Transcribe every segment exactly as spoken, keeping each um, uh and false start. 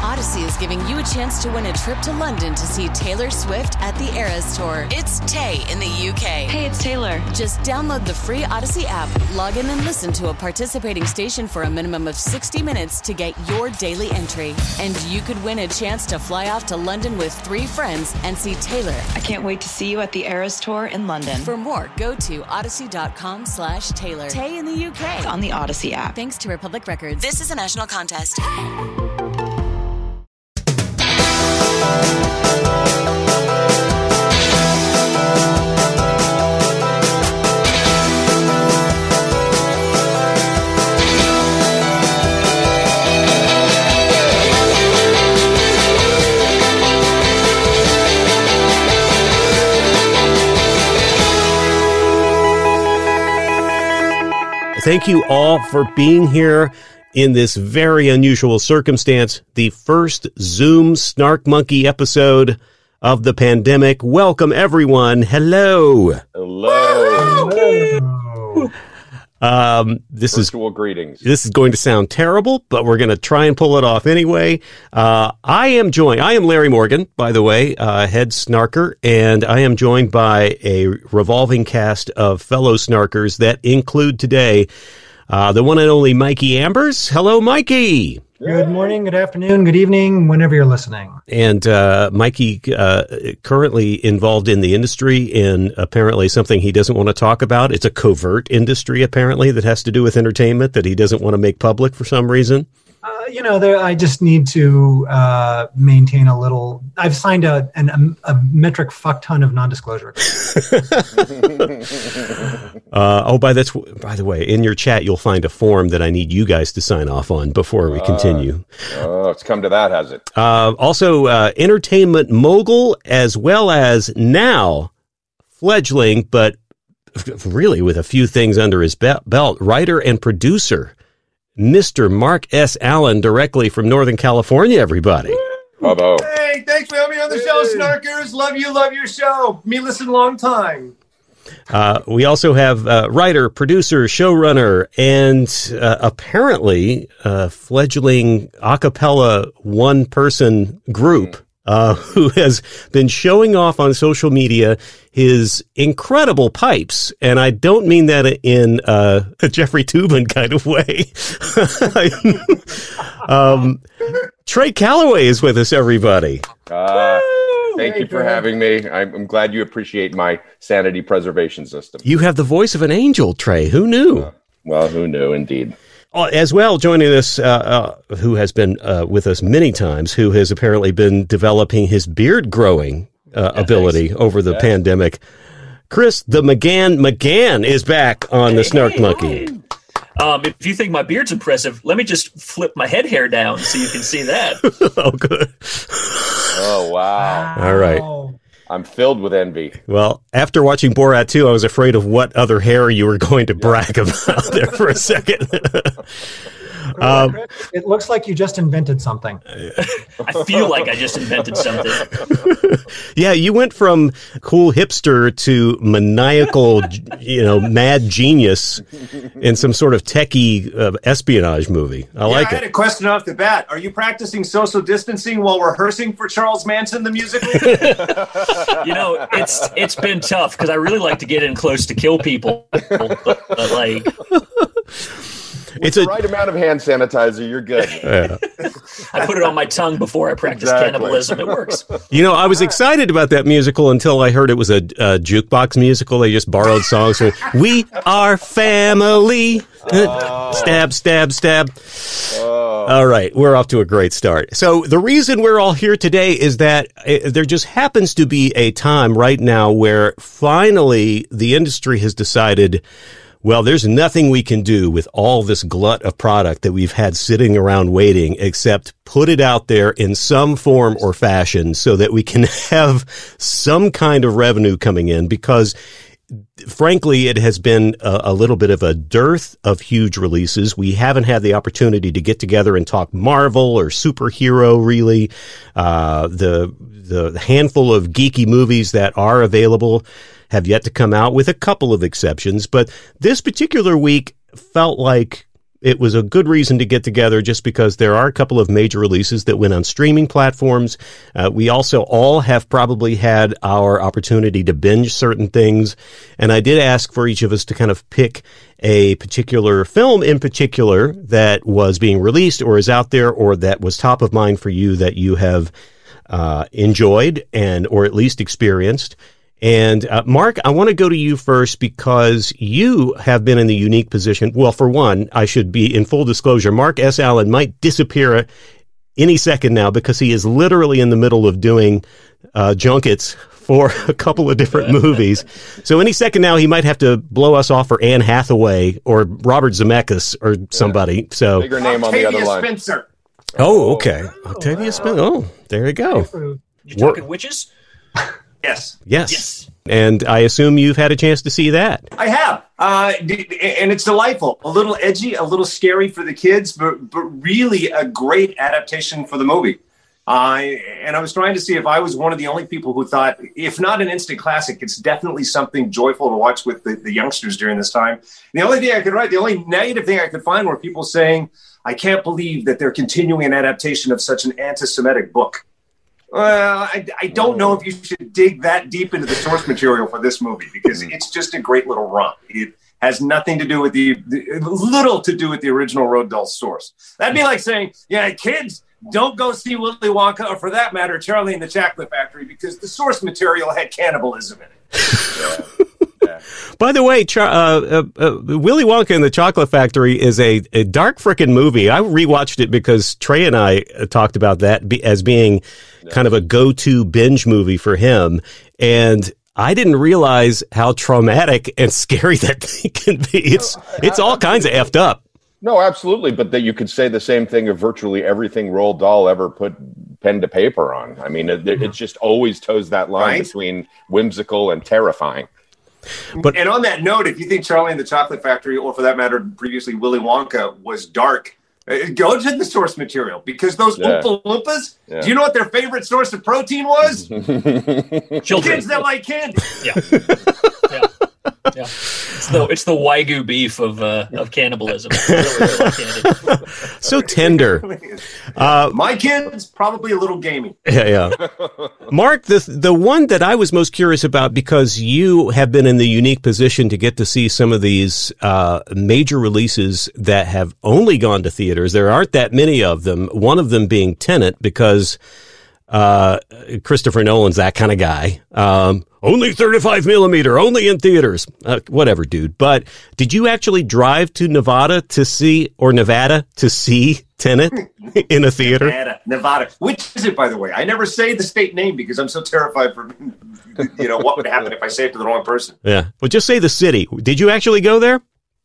Odyssey is giving you a chance to win a trip to London to see Taylor Swift at the Eras Tour. It's Tay in the U K. Hey, it's Taylor. Just download the free Odyssey app, log in and listen to a participating station for a minimum of sixty minutes to get your daily entry. And you could win a chance to fly off to London with three friends and see Taylor. I can't wait to see you at the Eras Tour in London. For more, go to odyssey.com slash Taylor. Tay in the U K. It's on the Odyssey app. Thanks to Republic Records. This is a national contest. Thank you all for being here in this very unusual circumstance, the first Zoom Snark Monkey episode of the pandemic. Welcome, everyone. Hello. Hello. Hello. Um, this Virtual is greetings. This is going to sound terrible, but we're going to try and pull it off anyway. Uh, I am joined. I am Larry Morgan, by the way, uh, head snarker, and I am joined by a revolving cast of fellow snarkers that include today uh, the one and only Mikey Ambers. Hello, Mikey. Good morning, good afternoon, good evening, whenever you're listening. And uh, Mikey, uh, currently involved in the industry in apparently something he doesn't want to talk about. It's a covert industry, apparently, that has to do with entertainment that he doesn't want to make public for some reason. Uh, you know, there, I just need to uh, maintain a little. I've signed a, an, a metric fuck ton of non-disclosure. uh, oh, by that's by the way, in your chat, you'll find a form that I need you guys to sign off on before we continue. Uh, oh, it's come to that, has it? Uh, also, uh, entertainment mogul, as well as now fledgling, but really with a few things under his be- belt, writer and producer, Mister Mark S. Allen, directly from Northern California, everybody. Bravo. Hey, thanks for having me on the show, Snarkers. Love you, love your show. Me listen long time. Uh, we also have uh, writer, producer, showrunner, and uh, apparently uh, fledgling a cappella one-person group uh, who has been showing off on social media his incredible pipes. And I don't mean that in uh, a Jeffrey Toobin kind of way. um, Trey Calloway is with us, everybody. Uh, thank you for having me. I'm, I'm glad you appreciate my sanity preservation system. You have the voice of an angel, Trey. Who knew? Uh, well, who knew, indeed. As well, joining us, uh, uh, who has been uh, with us many times, who has apparently been developing his beard growing uh, yeah, ability thanks. over the yes. pandemic. Chris, the McGann McGann is back on the Snark hey, Monkey. Um, if you think my beard's impressive, let me just flip my head hair down so you can see that. Oh, good. Oh, wow. All right. I'm filled with envy. Well, after watching Borat two, I was afraid of what other hair you were going to brag about there for a second. um, it looks like you just invented something. I feel like I just invented something. Yeah, you went from cool hipster to maniacal, you know, mad genius in some sort of techie uh, espionage movie. I yeah, like I it. had a question off the bat. Are you practicing social distancing while rehearsing for Charles Manson the musical? You know, it's it's been tough because I really like to get in close to kill people, but, but like. With it's the a right amount of hand sanitizer, you're good. Yeah. I put it on my tongue before I practice Exactly. cannibalism. It works. You know, I was excited about that musical until I heard it was a, a jukebox musical. They just borrowed songs from We Are Family. Oh. Stab, stab, stab. Oh. All right, we're off to a great start. So the reason we're all here today is that uh, there just happens to be a time right now where finally the industry has decided, well, there's nothing we can do with all this glut of product that we've had sitting around waiting except put it out there in some form or fashion so that we can have some kind of revenue coming in, because frankly, it has been a, a little bit of a dearth of huge releases. We haven't had the opportunity to get together and talk Marvel or superhero, really. Uh, the, the handful of geeky movies that are available have yet to come out, with a couple of exceptions. But this particular week felt like it was a good reason to get together just because there are a couple of major releases that went on streaming platforms. Uh, we also all have probably had our opportunity to binge certain things. And I did ask for each of us to kind of pick a particular film in particular that was being released or is out there or that was top of mind for you that you have uh, enjoyed and or at least experienced. And uh, Mark, I want to go to you first because you have been in the unique position. Well, for one, I should be in full disclosure. Mark S. Allen might disappear any second now because he is literally in the middle of doing uh, junkets for a couple of different movies. So any second now, he might have to blow us off for Anne Hathaway or Robert Zemeckis or somebody. Yeah. So bigger name on Octavia the other line. Spencer. Oh, okay. Octavia Spencer. Oh, there you go. You talking witches? Yes. Yes. Yes. And I assume you've had a chance to see that. I have. Uh, and it's delightful. A little edgy, a little scary for the kids, but, but really a great adaptation for the movie. Uh, and I was trying to see if I was one of the only people who thought, if not an instant classic, it's definitely something joyful to watch with the, the youngsters during this time. And the only thing I could write, the only negative thing I could find were people saying, I can't believe that they're continuing an adaptation of such an anti-Semitic book. Well, I, I don't know if you should dig that deep into the source material for this movie because it's just a great little romp. It has nothing to do with the, the little to do with the original Roald Dahl source. That'd be like saying, yeah, kids, don't go see Willy Wonka or for that matter, Charlie and the Chocolate Factory because the source material had cannibalism in it. Yeah. Yeah. By the way, Char- uh, uh, uh, Willy Wonka and the Chocolate Factory is a, a dark frickin' movie. I rewatched it because Trey and I talked about that be- as being yeah. kind of a go-to binge movie for him. And I didn't realize how traumatic and scary that thing can be. It's, it's all kinds of effed up. No, absolutely. But that you could say the same thing of virtually everything Roald Dahl ever put pen to paper on. I mean, it, it just always toes that line right? between whimsical and terrifying. But and on that note, if you think Charlie and the Chocolate Factory, or for that matter, previously Willy Wonka, was dark, uh, go to the source material because those yeah. Oompa Loompas, yeah. do you know what their favorite source of protein was? Children. Kids that like candy. Yeah. yeah. Yeah. It's the it's the Wagyu beef of uh, of cannibalism. Really, really candy. So tender. Uh, My kid's probably a little gamey. Yeah, yeah. Mark, the the one that I was most curious about because you have been in the unique position to get to see some of these uh, major releases that have only gone to theaters. There aren't that many of them. One of them being Tenet because uh, Christopher Nolan's that kind of guy. Um, Only thirty-five millimeter, only in theaters. Uh, whatever, dude. But did you actually drive to Nevada to see, or Nevada to see Tenet in a theater? Nevada, Nevada. Which is it, by the way? I never say the state name because I'm so terrified for, you know, what would happen if I say it to the wrong person. Yeah. Well, just say the city. Did you actually go there?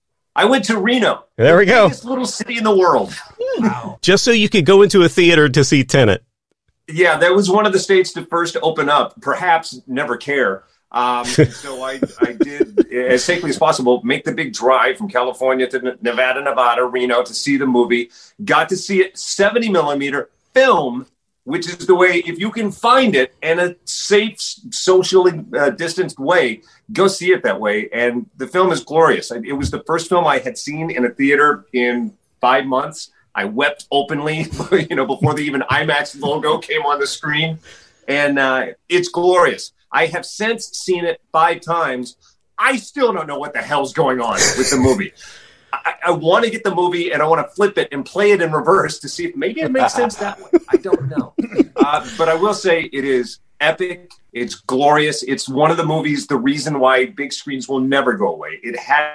I went to Reno. There we go. The biggest little city in the world. Wow. Just so you could go into a theater to see Tenet. Yeah, that was one of the states to first open up, perhaps never care. Um, so I, I did, as safely as possible, make the big drive from California to Nevada, Nevada, Reno to see the movie. Got to see it seventy millimeter film, which is the way, if you can find it in a safe, socially uh, distanced way, go see it that way. And the film is glorious. It was the first film I had seen in a theater in five months. I wept openly, you know, before the even IMAX logo came on the screen. And uh, it's glorious. I have since seen it five times. I still don't know what the hell's going on with the movie. I, I want to get the movie and I want to flip it and play it in reverse to see if maybe it makes sense that way. I don't know. Uh, but I will say it is epic. It's glorious. It's one of the movies, the reason why big screens will never go away. It has.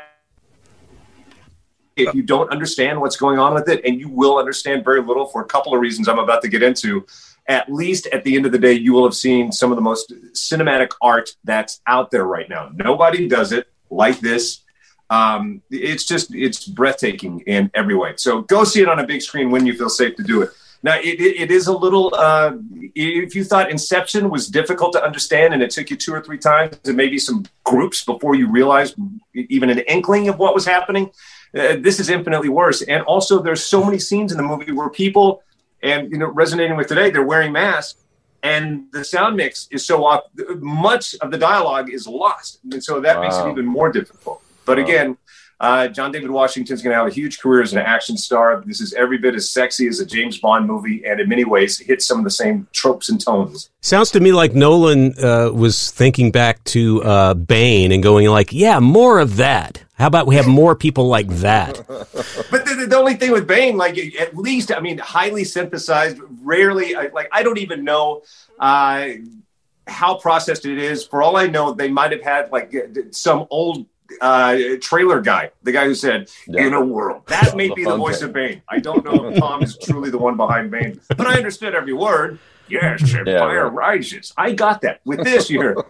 If you don't understand what's going on with it, and you will understand very little for a couple of reasons I'm about to get into, at least at the end of the day, you will have seen some of the most cinematic art that's out there right now. Nobody does it like this. Um, it's just, it's breathtaking in every way. So go see it on a big screen when you feel safe to do it. Now, it, it, it is a little, uh, if you thought Inception was difficult to understand and it took you two or three times and maybe some groups before you realized even an inkling of what was happening, Uh, this is infinitely worse. And also there's so many scenes in the movie where people, and you know, resonating with today, they're wearing masks and the sound mix is so off. Much of the dialogue is lost. And so that wow. makes it even more difficult. But wow. again, Uh, John David Washington's going to have a huge career as an action star. This is every bit as sexy as a James Bond movie, and in many ways hits some of the same tropes and tones. Sounds to me like Nolan uh, was thinking back to uh, Bane and going like, yeah, more of that. How about we have more people like that? But the, the only thing with Bane, like at least, I mean, highly synthesized, rarely, like I don't even know uh, how processed it is. For all I know, they might have had like some old uh, trailer guy, the guy who said, yeah. in a world. That may be the voice of Bane. I don't know if Tom is truly the one behind Bane, but I understood every word. Yes, yeah, fire right. rises. I got that. With this, you hear...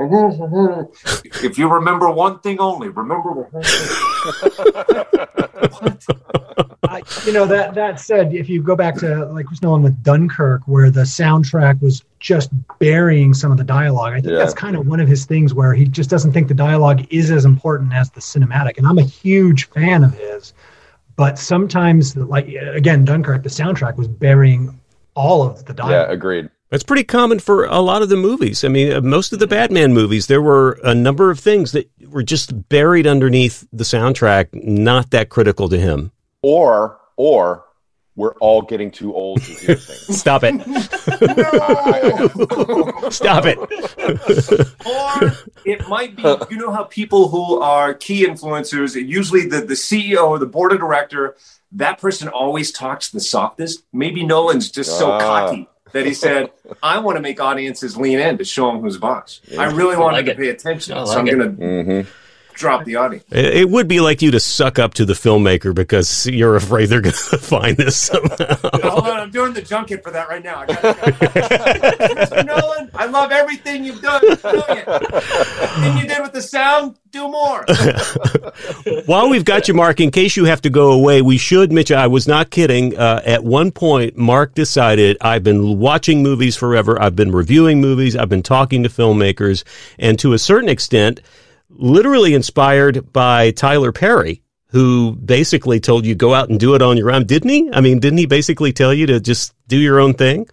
If you remember one thing only, remember what? I, you know, that that said, if you go back to like Chris Nolan with Dunkirk, where the soundtrack was just burying some of the dialogue, I think yeah. that's kind of one of his things where he just doesn't think the dialogue is as important as the cinematic. And I'm a huge fan of his, but sometimes, like again, Dunkirk, the soundtrack was burying all of the dialogue. Yeah, agreed. That's pretty common for a lot of the movies. I mean, most of the Batman movies, there were a number of things that were just buried underneath the soundtrack, not that critical to him. Or, or we're all getting too old to hear things. Stop it. No! Stop it. Or it might be, you know how people who are key influencers, usually the, the C E O or the board of director, that person always talks the softest. Maybe Nolan's just so uh. cocky that he said, I want to make audiences lean in to show them who's boss. Yeah. I really wanted like to it. pay attention, like so I'm going to mm-hmm. drop the audience. It would be like you to suck up to the filmmaker because you're afraid they're going to find this somehow. No, hold on, I'm doing the junket for that right now. I got Mister Nolan, I love everything you've done. Brilliant. Everything you did with the sound, do more. While we've got you, Mark, in case you have to go away, we should, Mitch, I was not kidding. Uh, at one point, Mark decided, I've been watching movies forever. I've been reviewing movies. I've been talking to filmmakers. And to a certain extent, literally inspired by Tyler Perry, who basically told you go out and do it on your own. Didn't he? I mean, didn't he basically tell you to just do your own thing?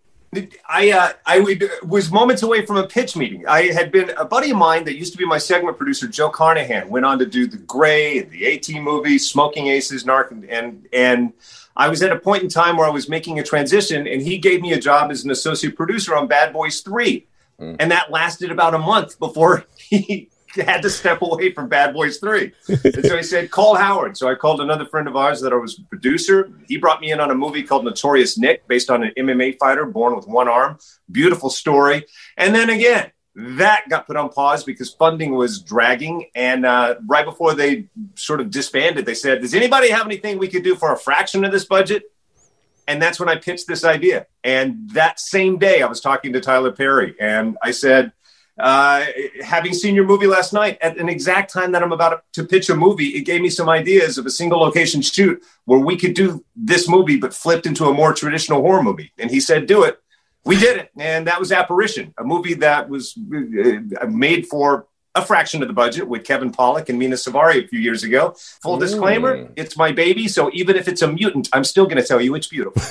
I uh, I would, was moments away from a pitch meeting. I had been a buddy of mine that used to be my segment producer, Joe Carnahan, went on to do The Gray and the A-Team movies, Smoking Aces, Narc, and and I was at a point in time where I was making a transition, and he gave me a job as an associate producer on Bad Boys three, mm. and that lasted about a month before he had to step away from Bad Boys three. And so he said, call Howard. So I called another friend of ours that I was a producer. He brought me in on a movie called Notorious Nick, based on an M M A fighter born with one arm. Beautiful story. And then again, that got put on pause because funding was dragging. And uh, right before they sort of disbanded, they said, does anybody have anything we could do for a fraction of this budget? And that's when I pitched this idea. And that same day I was talking to Tyler Perry, and I said, Uh, having seen your movie last night at an exact time that I'm about to pitch a movie, it gave me some ideas of a single location shoot where we could do this movie, but flipped into a more traditional horror movie. And he said, do it. We did it. And that was Apparition, a movie that was uh, made for a fraction of the budget with Kevin Pollak and Mina Savari a few years ago. Full mm. disclaimer, it's my baby. So even if it's a mutant, I'm still going to tell you it's beautiful.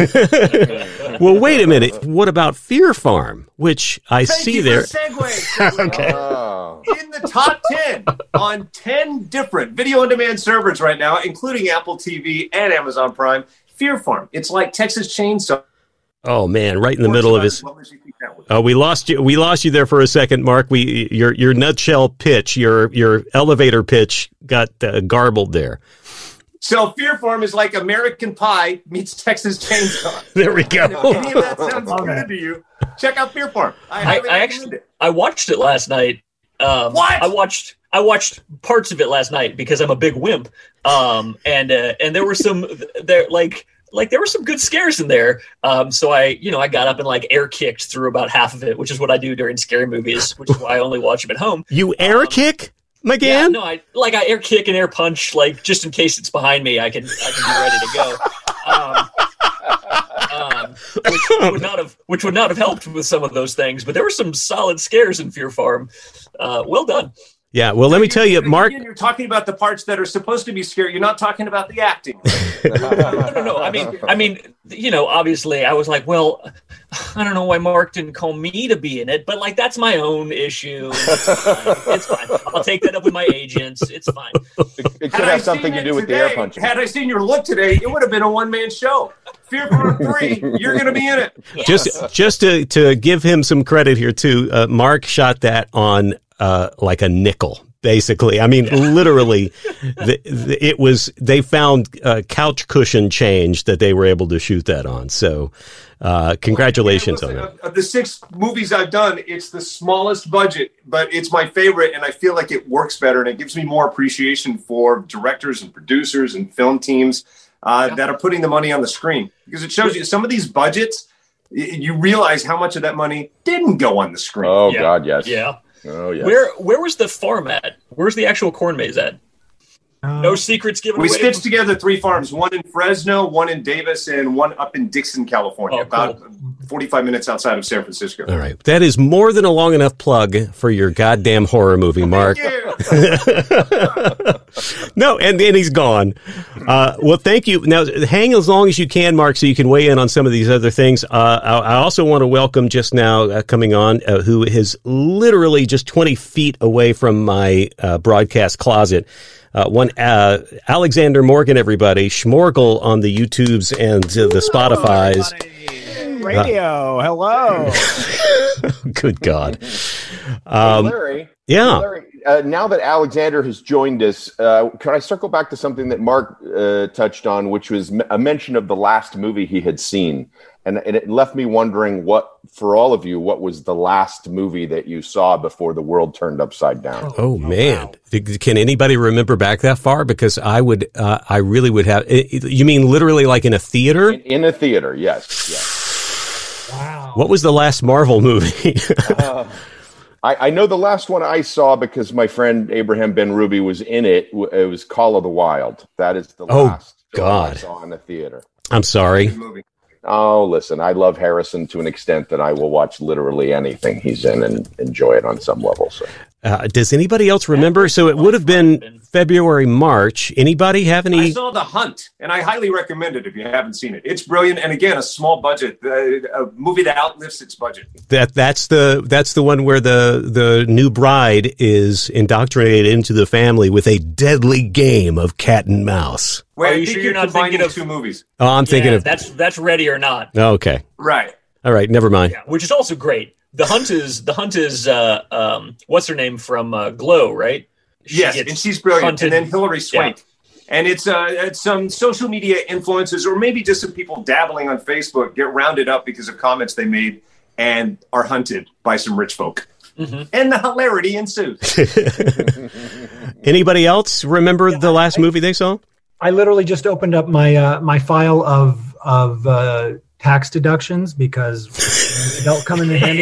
Well, wait a minute. What about Fear Farm, which I Thank see you there? For the segue. segue. Okay. Oh. In the top ten on ten different video on demand servers right now, including Apple T V and Amazon Prime, Fear Farm. It's like Texas Chainsaw. Oh man, right in the middle of his. Oh, we lost you. We lost you there for a second, Mark. We your your nutshell pitch, your your elevator pitch got uh, garbled there. So Fear Farm is like American Pie meets Texas Chainsaw. There we go. If any of that sounds good to you, check out Fear Farm. I, I, I actually it. I watched it last night. Um, what? I watched I watched parts of it last night because I'm a big wimp. Um, and uh, and there were some there like. Like there were some good scares in there. Um, so I, you know, I got up and like air kicked through about half of it, which is what I do during scary movies, which is why I only watch them at home. You air um, kick, McGann? Yeah, no, I like I air kick and air punch, like just in case it's behind me, I can I can be ready to go. Um, um, which would not have which would not have helped with some of those things, but there were some solid scares in Fear Farm. Uh, well done. Yeah, well, let me tell you, Mark. You're talking about the parts that are supposed to be scary. You're not talking about the acting. no, no, no. I mean, I mean, you know, obviously, I was like, well, I don't know why Mark didn't call me to be in it, but like that's my own issue. It's fine. It's fine. I'll take that up with my agents. It's fine. It, it could have something to do with today, the air punching. Had I seen your look today, it would have been a one man show. Fear Porn three, you're going to be in it. Yes. Just just to to give him some credit here too, uh, Mark shot that on uh, like a nickel. Basically, I mean, literally, the, the, it was, they found a couch cushion change that they were able to shoot that on. So, uh, congratulations well, on listen, that. Of the six movies I've done, it's the smallest budget, but it's my favorite. And I feel like it works better and it gives me more appreciation for directors and producers and film teams uh, yeah. that are putting the money on the screen, because it shows you some of these budgets, you realize how much of that money didn't go on the screen. Oh, yeah. God, yes. Yeah. Oh, yes. Where where was the farm at? Where's the actual corn maze at? Uh, no secrets given we away. We stitched together three farms, one in Fresno, one in Davis, and one up in Dixon, California, oh, about cool. forty-five minutes outside of San Francisco. All right. That is more than a long enough plug for your goddamn horror movie, Mark. No, and then he's gone. Uh, well, thank you. Now, hang as long as you can, Mark, so you can weigh in on some of these other things. Uh, I, I also want to welcome just now uh, coming on, uh, who is literally just twenty feet away from my uh, broadcast closet. Uh, one uh, Alexander Morgan, everybody, Schmorgel on the YouTubes and uh, the Spotify's. Hello, Radio, uh, hello. Good God. Um, hey, Larry. Yeah. Larry, uh, now that Alexander has joined us, uh, could I circle back to something that Mark uh, touched on, which was a mention of the last movie he had seen? And, and it left me wondering what, for all of you, what was the last movie that you saw before the world turned upside down? Oh, oh man. Wow. Can anybody remember back that far? Because I would, uh, I really would have. You mean literally like in a theater? In, in a theater, yes. yes. Wow. What was the last Marvel movie? uh, I, I know the last one I saw because my friend Abraham Ben-Ruby was in it. It was Call of the Wild. That is the oh, last God. I saw in a theater. I'm sorry. Oh, listen, I love Harrison to an extent that I will watch literally anything he's in and enjoy it on some level. So, uh, does anybody else remember? So it would have been February, March. Anybody have any? I saw The Hunt, and I highly recommend it if you haven't seen it. It's brilliant, and again, a small budget, uh, a movie that outlifts its budget. That that's the that's the one where the the new bride is indoctrinated into the family with a deadly game of cat and mouse. Wait, Are you sure you're not thinking of two movies? Oh, I'm yeah, thinking of that's that's Ready or Not. Okay, right. All right, never mind. Yeah, which is also great. The Hunt is the Hunt is uh, um, what's her name from uh, Glow, right? She yes, and she's brilliant. Hunted. And then Hilary Swank. Yeah. And it's uh, it's some social media influencers, or maybe just some people dabbling on Facebook, get rounded up because of comments they made and are hunted by some rich folk. Mm-hmm. And the hilarity ensues. Anybody else remember yeah, the last I, movie they saw? I literally just opened up my uh, my file of of uh, tax deductions because they'll come in handy.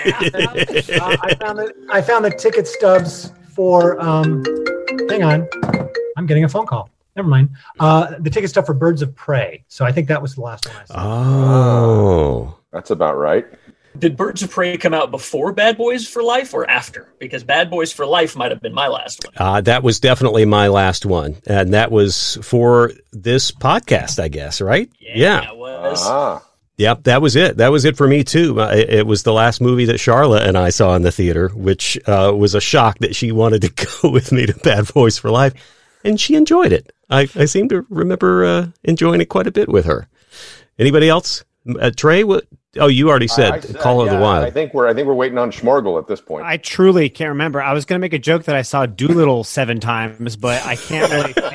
uh, I found that I found the ticket stubs for. Um, hang on, I'm getting a phone call. Never mind. Uh, the ticket stub for Birds of Prey. So I think that was the last one I saw. Oh, that's about right. Did Birds of Prey come out before Bad Boys for Life or after? Because Bad Boys for Life might have been my last one. Uh, that was definitely my last one. And that was for this podcast, I guess, right? Yeah. yeah. It was. Ah. Yep, that was it. That was it for me, too. Uh, it, it was the last movie that Charlotte and I saw in the theater, which uh, was a shock that she wanted to go with me to Bad Boys for Life. And she enjoyed it. I, I seem to remember uh, enjoying it quite a bit with her. Anybody else? Uh, Trey, what? Oh, you already said, I said Call yeah, of the Wild. I think we're I think we're waiting on Schmorgel at this point. I truly can't remember. I was going to make a joke that I saw Doolittle seven times, but I can't really think.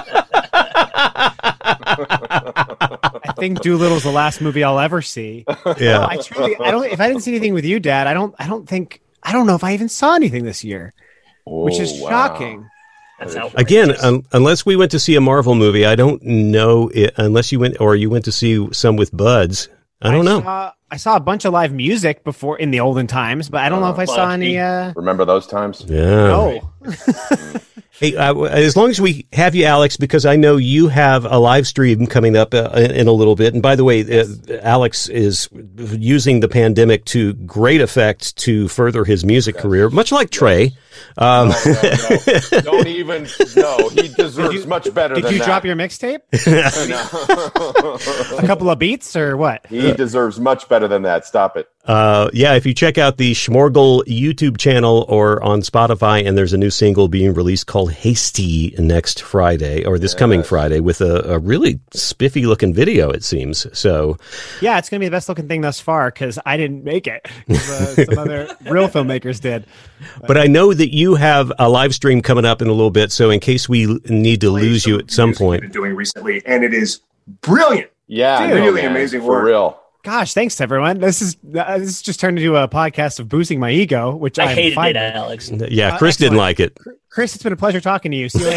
I think Doolittle's the last movie I'll ever see. Yeah. No, I truly I don't if I didn't see anything with you, Dad, I don't I don't think I don't know if I even saw anything this year. Oh, which is wow. shocking. That's Again, un- unless we went to see a Marvel movie, I don't know it, unless you went or you went to see some with Buds. I don't I know. Saw, I saw a bunch of live music before in the olden times, but I don't uh, know if I saw any. Uh... Remember those times? Yeah. No. Hey, uh, as long as we have you, Alex, because I know you have a live stream coming up uh, in a little bit. And by the way, uh, Alex is using the pandemic to great effect to further his music yes. career, much like Trey. Yes. Um, no, no, no. Don't even. No, he deserves you, much better did than that. Did you drop your mixtape? A couple of beats or what? He deserves much better better than that. Stop it. Uh, yeah, if you check out the Schmorgel YouTube channel or on Spotify, and there's a new single being released called Hasty next Friday, or this yes. coming Friday, with a, a really spiffy looking video, it seems. So, yeah, it's going to be the best looking thing thus far because I didn't make it. Uh, some other real filmmakers did. But, but I know that you have a live stream coming up in a little bit, so in case we need to lose you at some point. Been doing recently, and it is brilliant. Yeah, Dude, really man, amazing for work. real. Gosh, thanks to everyone. This is uh, this just turned into a podcast of boosting my ego, which I I'm hated fine it, with. Alex. Yeah, Chris uh, didn't like it. Chris, it's been a pleasure talking to you. See you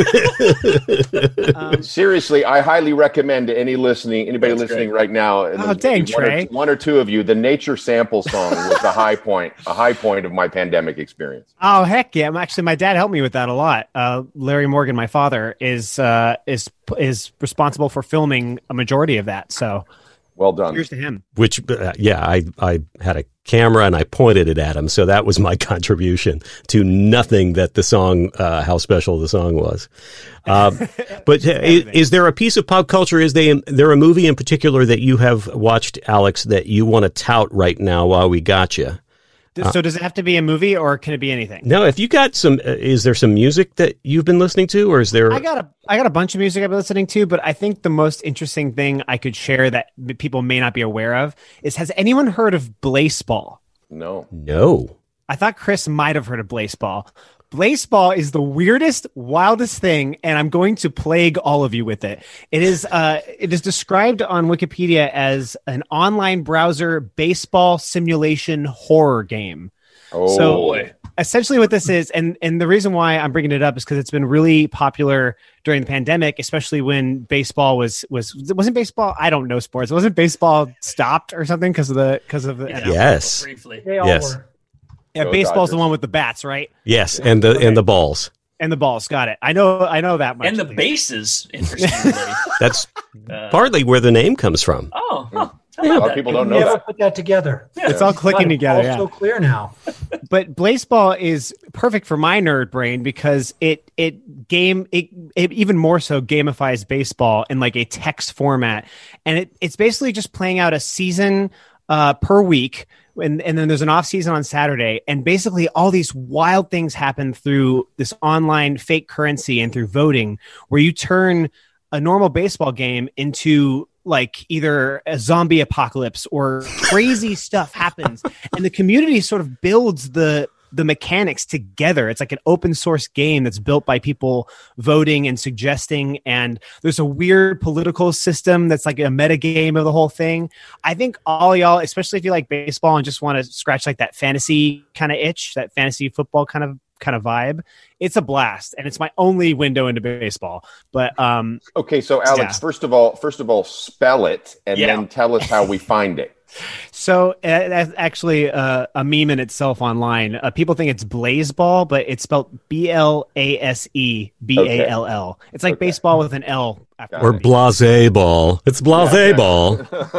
later. um, Seriously, I highly recommend to any listening, anybody listening great. right now. Oh, dang, one Trey. Or, one or two of you, the Nature Sample song was the high point, a high point of my pandemic experience. Oh, heck yeah! I'm actually, my dad helped me with that a lot. Uh, Larry Morgan, my father, is uh, is is responsible for filming a majority of that. So. Well done. Here's to him. Which, uh, yeah, I, I had a camera and I pointed it at him. So that was my contribution to nothing that the song, uh, how special the song was. Uh, but uh, is, is there a piece of pop culture? Is they, there a movie in particular that you have watched, Alex, that you want to tout right now while we got you? So uh, does it have to be a movie or can it be anything? No, if you got some, uh, is there some music that you've been listening to, or is there? I got a, I got a bunch of music I've been listening to, but I think the most interesting thing I could share that people may not be aware of is: has anyone heard of Blaseball? No, no. I thought Chris might have heard of Blaseball. Blaseball is the weirdest, wildest thing, and I'm going to plague all of you with it. It is uh, it is described on Wikipedia as an online browser baseball simulation horror game. Oh, so boy. Essentially what this is, and, and the reason why I'm bringing it up is because it's been really popular during the pandemic, especially when baseball was, was wasn't baseball, I don't know sports, wasn't baseball stopped or something because of the, because of the, yeah, yes. Briefly. They all yes. were. Yeah, Go baseball's Dodgers. the one with the bats, right? Yes, and the okay. and the balls. And the balls, got it. I know I know that much. And the bases, interestingly. That's uh, partly where the name comes from. Oh, huh. Yeah, a lot of people don't know never that. Put that together. Yeah. It's all clicking together. Yeah. So clear now. But Blaseball is perfect for my nerd brain because it it game it, it even more so gamifies baseball in like a text format, and it it's basically just playing out a season uh, per week. And, and then there's an off season on Saturday, and basically all these wild things happen through this online fake currency and through voting, where you turn a normal baseball game into like either a zombie apocalypse or crazy stuff happens, and the community sort of builds the the mechanics together. It's like an open source game that's built by people voting and suggesting. And there's a weird political system that's like a meta game of the whole thing. I think all y'all, especially if you like baseball and just want to scratch like that fantasy kind of itch, that fantasy football kind of kind of vibe, it's a blast. And it's my only window into baseball. But um, okay, so Alex, yeah. first of all, first of all, spell it and yeah. then tell us how we find it. So uh, that's actually uh, a meme in itself online. Uh, people think it's Blaseball, but it's spelled B L A S E B A L L. It's like okay. baseball with an L. After or blase ball. It's blase yeah, ball.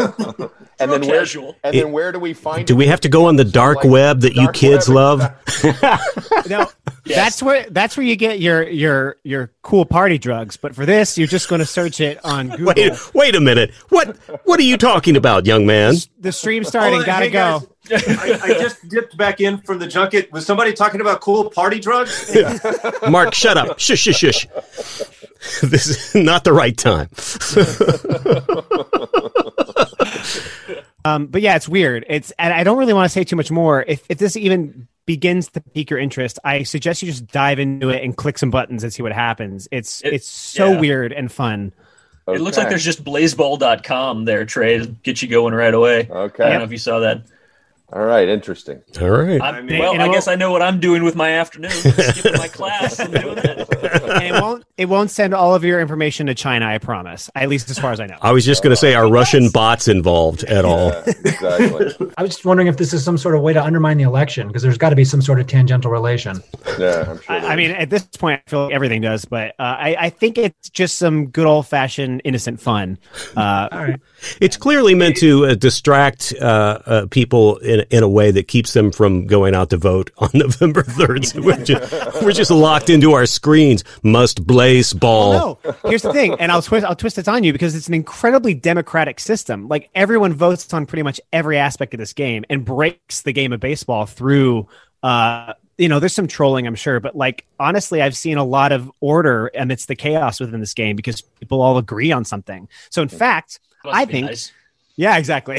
and then where? Casual. And then where do we find? Do it? we have to go on the dark like web that you kids love? No, yes. that's where that's where you get your your your cool party drugs. But for this, you're just going to search it on Google. Wait, wait a minute. What what are you talking about, young man? The stream started. Oh, gotta hey, go. I, I just dipped back in from the junket. Was somebody talking about cool party drugs? Mark, shut up. Shush, shush, shush. This is not the right time. um, but yeah, it's weird. It's and I don't really want to say too much more. If if this even begins to pique your interest, I suggest you just dive into it and click some buttons and see what happens. It's It- it's so yeah. weird and fun. It looks like there's just blazeball dot com there, Trey, to get you going right away. Okay. I don't know if you saw that. All right, interesting. All right. I, mean- well, And it I guess won't- I know what I'm doing with my afternoon. Skipping my class and doing that. And it won't it won't send all of your information to China, I promise. At least as far as I know. I was just going to say, are Russian bots involved at all? Yeah, exactly. I was just wondering if this is some sort of way to undermine the election, because there's got to be some sort of tangential relation. Yeah, I'm sure. I, I mean, at this point, I feel like everything does, but uh, I, I think it's just some good old fashioned innocent fun. Uh, All right. It's clearly meant to uh, distract uh, uh, people in in a way that keeps them from going out to vote on November third. So we're, just, we're just locked into our screens. Must blaze ball. Well, no, here's the thing, and I'll twist I'll twist it on you because it's an incredibly democratic system. Like everyone votes on pretty much every aspect of this game and breaks the game of baseball through. Uh, you know, there's some trolling, I'm sure, but like honestly, I've seen a lot of order amidst the chaos within this game because people all agree on something. So in fact. Must I be think, nice. yeah, exactly.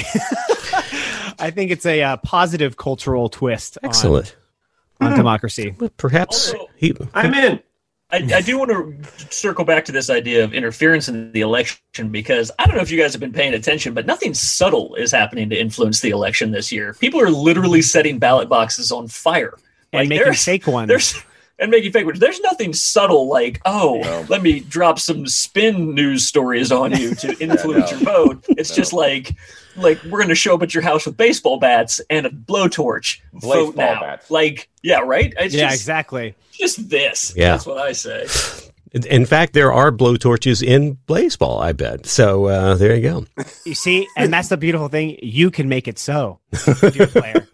I think it's a uh, positive cultural twist. Excellent on, on democracy. Perhaps Also, he, I'm in. I, I do want to circle back to this idea of interference in the election because I don't know if you guys have been paying attention, but nothing subtle is happening to influence the election this year. People are literally setting ballot boxes on fire and like making fake ones. There's and making fake ones. There's nothing subtle like, oh, no. let me drop some spin news stories on you to influence yeah, no. your vote. It's no. just like, like we're going to show up at your house with baseball bats and a blowtorch. Blaze vote now. Bats. Like, yeah, right? It's yeah, just, exactly. Just this. Yeah. That's what I say. In fact, there are blowtorches in baseball, I bet. So uh, there you go. You see, and that's the beautiful thing. You can make it so. You're a player.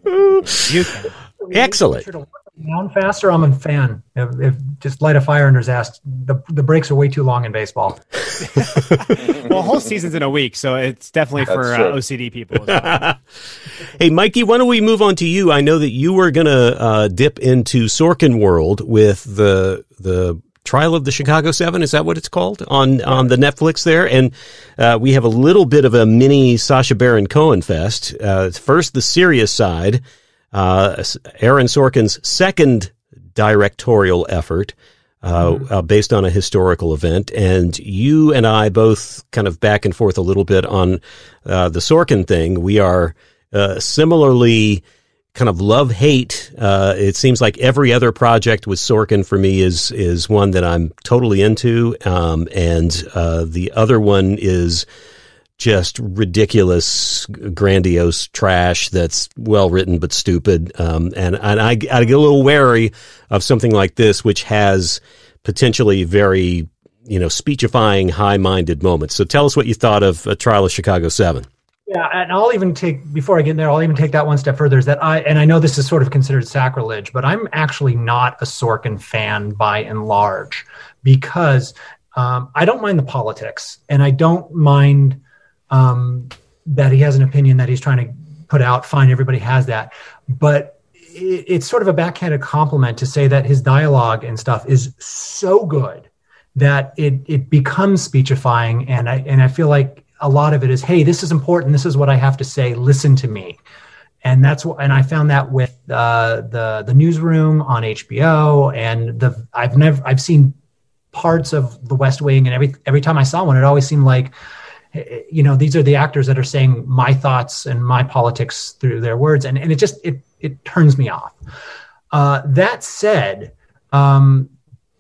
You can. Excellent. Down faster, I'm a fan. If, if just light a fire under his ass, the the breaks are way too long in baseball. Well, whole season's in a week, so it's definitely That's for uh, O C D people. As well. Hey, Mikey, why don't we move on to you? I know that you were going to uh, dip into Sorkin world with the the Trial of the Chicago Seven. Is that what it's called on on the Netflix there? And uh, we have a little bit of a mini Sacha Baron Cohen fest. Uh, first, the serious side. Uh, Aaron Sorkin's second directorial effort, uh, mm-hmm. uh, based on a historical event. And you and I both kind of back and forth a little bit on, uh, the Sorkin thing. We are, uh, similarly kind of love-hate. Uh, it seems like every other project with Sorkin for me is, is one that I'm totally into. Um, and, uh, the other one is, just ridiculous, grandiose trash that's well written but stupid. Um, and and I, I get a little wary of something like this, which has potentially very, you know, speechifying, high-minded moments. So tell us what you thought of A Trial of Chicago seven. Yeah, and I'll even take, before I get in there, I'll even take that one step further, is that I, and I know this is sort of considered sacrilege, but I'm actually not a Sorkin fan by and large, because um, I don't mind the politics, and I don't mind Um, that he has an opinion that he's trying to put out. Fine, everybody has that. But it, it's sort of a backhanded compliment to say that his dialogue and stuff is so good that it it becomes speechifying. And I and I feel like a lot of it is, hey, this is important. This is what I have to say. Listen to me. And that's what. And I found that with uh, the the Newsroom on H B O, and the I've never I've seen parts of The West Wing, and every every time I saw one, it always seemed like, you know, these are the actors that are saying my thoughts and my politics through their words. And, and it just, it, it turns me off. Uh, that said, um,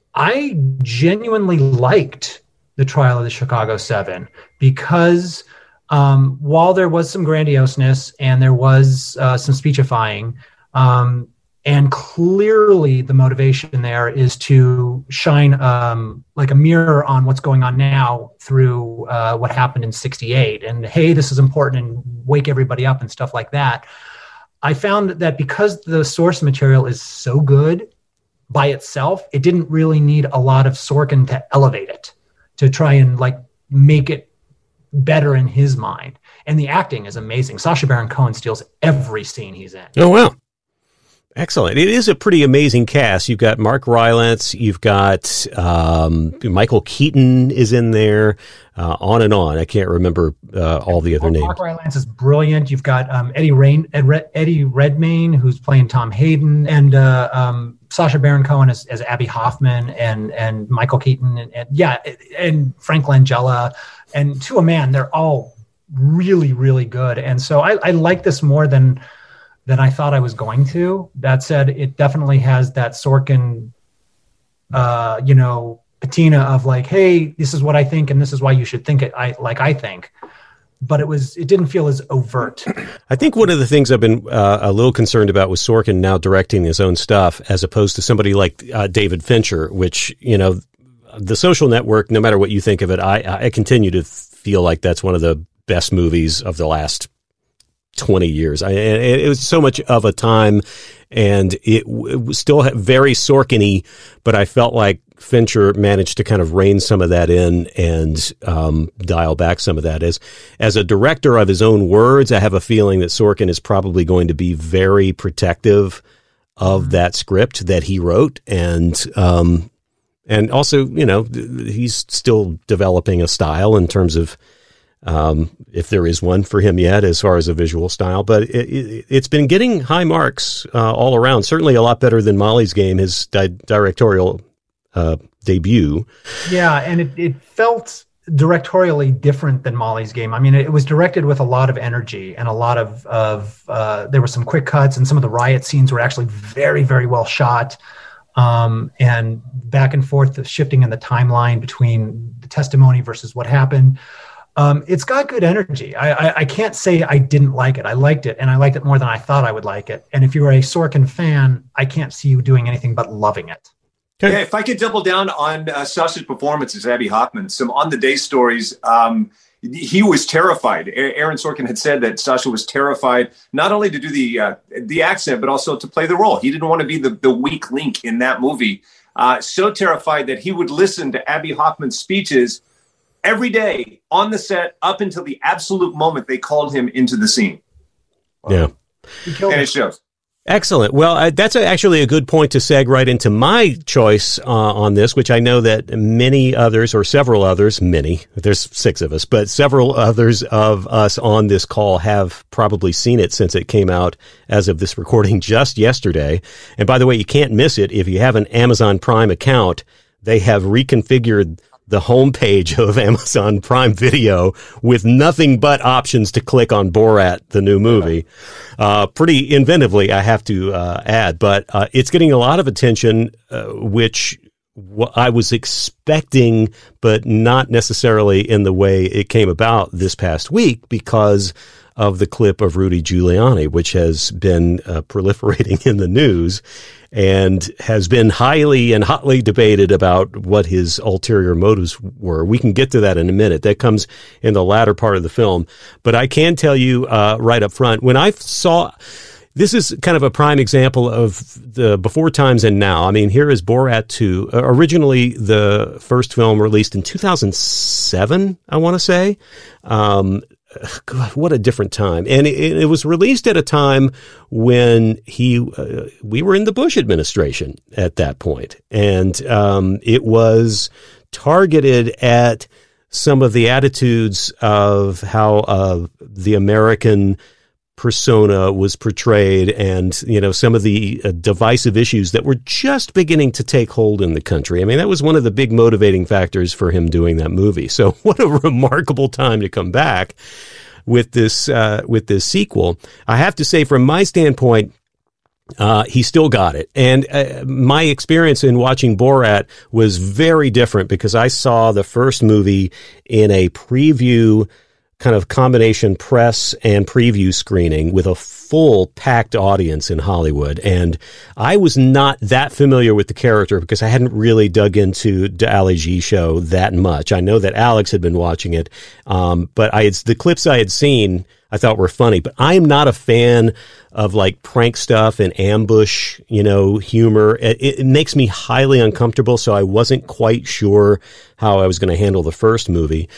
I genuinely liked The Trial of the Chicago Seven because um, while there was some grandioseness and there was uh, some speechifying, um, and clearly the motivation there is to shine um, like a mirror on what's going on now through uh, what happened in sixty-eight. And, hey, this is important, and wake everybody up and stuff like that. I found that because the source material is so good by itself, it didn't really need a lot of Sorkin to elevate it, to try and like make it better in his mind. And the acting is amazing. Sacha Baron Cohen steals every scene he's in. Oh, wow. Excellent. It is a pretty amazing cast. You've got Mark Rylance, you've got um, Michael Keaton is in there, uh, on and on. I can't remember uh, all the other Mark names. Mark Rylance is brilliant. You've got um, Eddie Rain, Ed, Eddie Redmayne, who's playing Tom Hayden, and uh, um, Sacha Baron Cohen as, as Abby Hoffman, and and Michael Keaton, and, and yeah, and Frank Langella, and to a man, they're all really, really good. And so I, I like this more than. than I thought I was going to. That said, it definitely has that Sorkin, uh, you know, patina of like, hey, this is what I think, and this is why you should think it I, like I think. But it was, it didn't feel as overt. I think one of the things I've been uh, a little concerned about with Sorkin now directing his own stuff, as opposed to somebody like uh, David Fincher, which, you know, The Social Network, no matter what you think of it, I, I continue to feel like that's one of the best movies of the last twenty years. I, it, it was so much of a time, and it, it was still very Sorkin-y, but I felt like Fincher managed to kind of rein some of that in and um, dial back some of that. As as a director of his own words, I have a feeling that Sorkin is probably going to be very protective of mm-hmm. that script that he wrote, and um, and also, you know, he's still developing a style in terms of um, if there is one for him yet as far as a visual style. But it, it, it's been getting high marks uh, all around. Certainly a lot better than Molly's Game, his di- directorial uh, debut. Yeah, and it, it felt directorially different than Molly's Game. I mean, it was directed with a lot of energy and a lot of, of uh, there were some quick cuts, and some of the riot scenes were actually very, very well shot. Um, and back and forth, the shifting in the timeline between the testimony versus what happened. Um, it's got good energy. I, I, I can't say I didn't like it. I liked it, and I liked it more than I thought I would like it. And if you were a Sorkin fan, I can't see you doing anything but loving it. Yeah, if I could double down on uh, Sacha's performance as Abby Hoffman, some on-the-day stories. Um, he was terrified. Aaron Sorkin had said that Sacha was terrified not only to do the uh, the accent, but also to play the role. He didn't want to be the, the weak link in that movie. Uh, so terrified that he would listen to Abby Hoffman's speeches every day on the set up until the absolute moment they called him into the scene. Yeah. And it shows. Excellent. Well, uh, that's a, actually a good point to seg right into my choice uh, on this, which I know that many others, or several others, many, there's six of us, but several others of us on this call have probably seen it since it came out as of this recording just yesterday. And by the way, you can't miss it if you have an Amazon Prime account. They have reconfigured the homepage of Amazon Prime Video with nothing but options to click on Borat, the new movie. Uh, pretty inventively, I have to uh, add, but uh, it's getting a lot of attention, uh, which w- I was expecting, but not necessarily in the way it came about this past week, because of the clip of Rudy Giuliani, which has been uh, proliferating in the news and has been highly and hotly debated about what his ulterior motives were. We can get to that in a minute. That comes in the latter part of the film. But I can tell you uh, right up front, when I saw... This is kind of a prime example of the before times and now. I mean, here is Borat two. Uh, originally, the first film released in two thousand seven, I want to say. Um, God, what a different time. And it, it was released at a time when he, uh, we were in the Bush administration at that point. And um, it was targeted at some of the attitudes of how uh, the American persona was portrayed, and, you know, some of the uh, divisive issues that were just beginning to take hold in the country. I mean, that was one of the big motivating factors for him doing that movie. So what a remarkable time to come back with this, uh, with this sequel. I have to say, from my standpoint, Uh, he still got it. And uh, my experience in watching Borat was very different, because I saw the first movie in a preview kind of combination press and preview screening with a full packed audience in Hollywood. And I was not that familiar with the character because I hadn't really dug into the Ali G show that much. I know that Alex had been watching it. Um, but I had, the clips I had seen, I thought were funny, but I'm not a fan of like prank stuff and ambush, you know, humor. It, it makes me highly uncomfortable. So I wasn't quite sure how I was going to handle the first movie.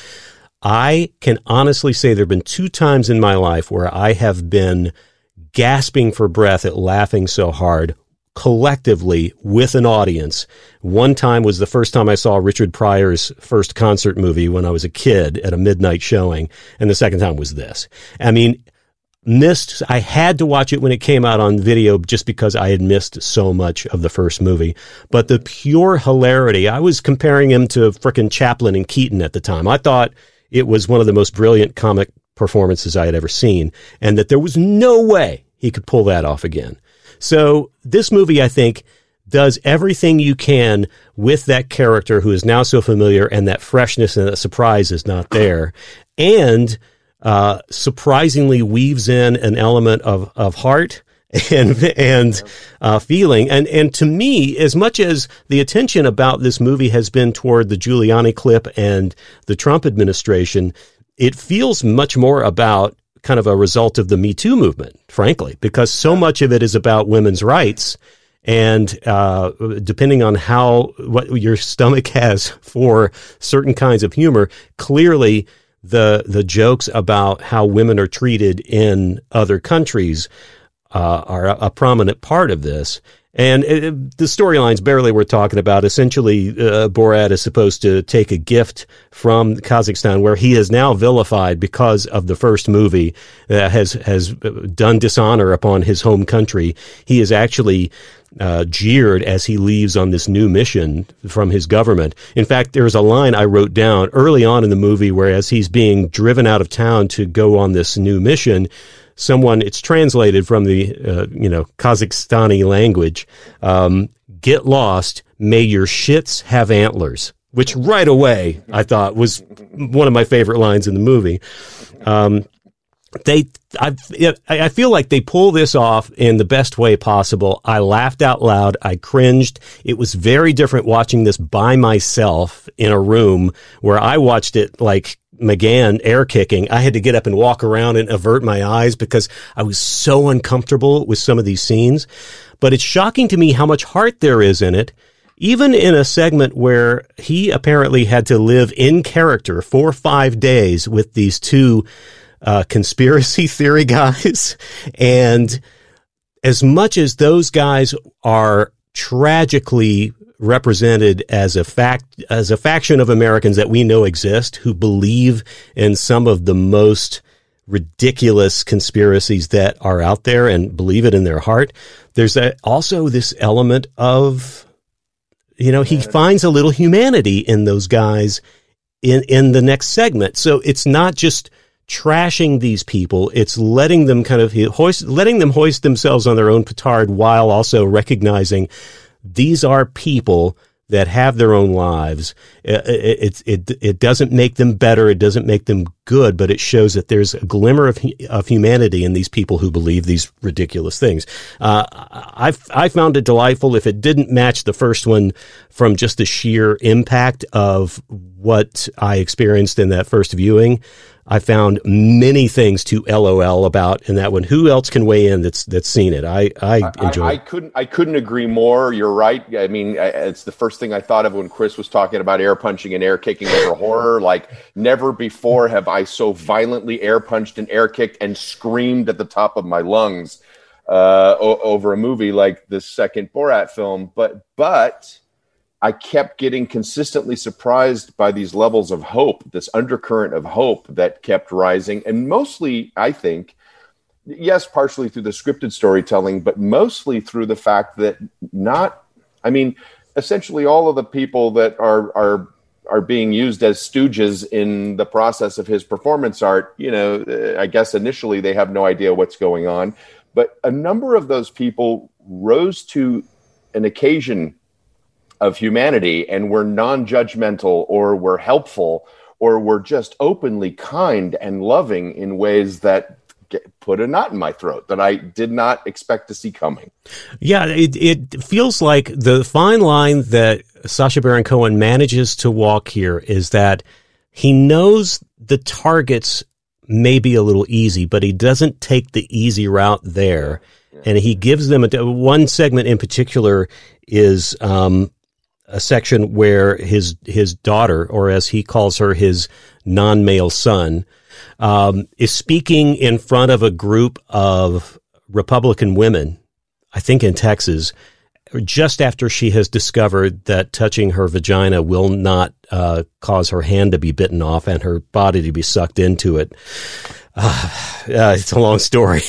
I can honestly say there have been two times in my life where I have been gasping for breath at laughing so hard collectively with an audience. One time was the first time I saw Richard Pryor's first concert movie when I was a kid at a midnight showing. And the second time was this. I mean, missed, I had to watch it when it came out on video just because I had missed so much of the first movie. But the pure hilarity, I was comparing him to frickin' Chaplin and Keaton at the time. I thought it was one of the most brilliant comic performances I had ever seen, and that there was no way he could pull that off again. So this movie, I think, does everything you can with that character who is now so familiar, and that freshness and that surprise is not there. And uh, surprisingly weaves in an element of, of heart and, and, uh, feeling. And, and to me, as much as the attention about this movie has been toward the Giuliani clip and the Trump administration, it feels much more about kind of a result of the Me Too movement, frankly, because so much of it is about women's rights. And uh, depending on how what your stomach has for certain kinds of humor, clearly the the jokes about how women are treated in other countries uh, are a, a prominent part of this. And it, the storylines barely we're talking about, essentially uh, Borat is supposed to take a gift from Kazakhstan, where he is now vilified because of the first movie that has, has done dishonor upon his home country. He is actually uh, jeered as he leaves on this new mission from his government. In fact, there's a line I wrote down early on in the movie where as he's being driven out of town to go on this new mission, someone, it's translated from the, uh, you know, Kazakhstani language, um, get lost, may your shits have antlers, which right away I thought was one of my favorite lines in the movie. Um, they, I, I feel like they pull this off in the best way possible. I laughed out loud. I cringed. It was very different watching this by myself in a room where I watched it like McGann air kicking. I had to get up and walk around and avert my eyes because I was so uncomfortable with some of these scenes. But it's shocking to me how much heart there is in it, even in a segment where he apparently had to live in character for five days with these two uh, conspiracy theory guys. And as much as those guys are tragically represented as a fact, as a faction of Americans that we know exist, who believe in some of the most ridiculous conspiracies that are out there and believe it in their heart, there's a, also this element of, you know, he finds a little humanity in those guys in, in the next segment. So it's not just trashing these people, it's letting them kind of hoist, letting them hoist themselves on their own petard while also recognizing these are people that have their own lives. It, it, it, it doesn't make them better. It doesn't make them good, but it shows that there's a glimmer of, of humanity in these people who believe these ridiculous things. Uh, I, I found it delightful. If it didn't match the first one from just the sheer impact of what I experienced in that first viewing, I found many things to LOL about in that one. Who else can weigh in that's that's seen it? I I enjoy. I, I couldn't I couldn't agree more. You're right. I mean, it's the first thing I thought of when Chris was talking about air punching and air kicking over horror. Like, never before have I so violently air punched and air kicked and screamed at the top of my lungs uh, o- over a movie like this second Borat film. But but. I kept getting consistently surprised by these levels of hope, this undercurrent of hope that kept rising. And mostly, I think, yes, partially through the scripted storytelling, but mostly through the fact that not, I mean, essentially all of the people that are, are, are being used as stooges in the process of his performance art, you know, I guess initially they have no idea what's going on. But a number of those people rose to an occasion of humanity and were non-judgmental or were helpful or were just openly kind and loving in ways that get, put a knot in my throat that I did not expect to see coming. Yeah, it, it feels like the fine line that Sacha Baron Cohen manages to walk here is that he knows the targets may be a little easy, but he doesn't take the easy route there. Yeah. And he gives them a, one segment in particular is, um, a section where his his daughter, or as he calls her, his non-male son, um, is speaking in front of a group of Republican women, I think in Texas, just after she has discovered that touching her vagina will not uh, cause her hand to be bitten off and her body to be sucked into it. Uh, uh, it's a long story.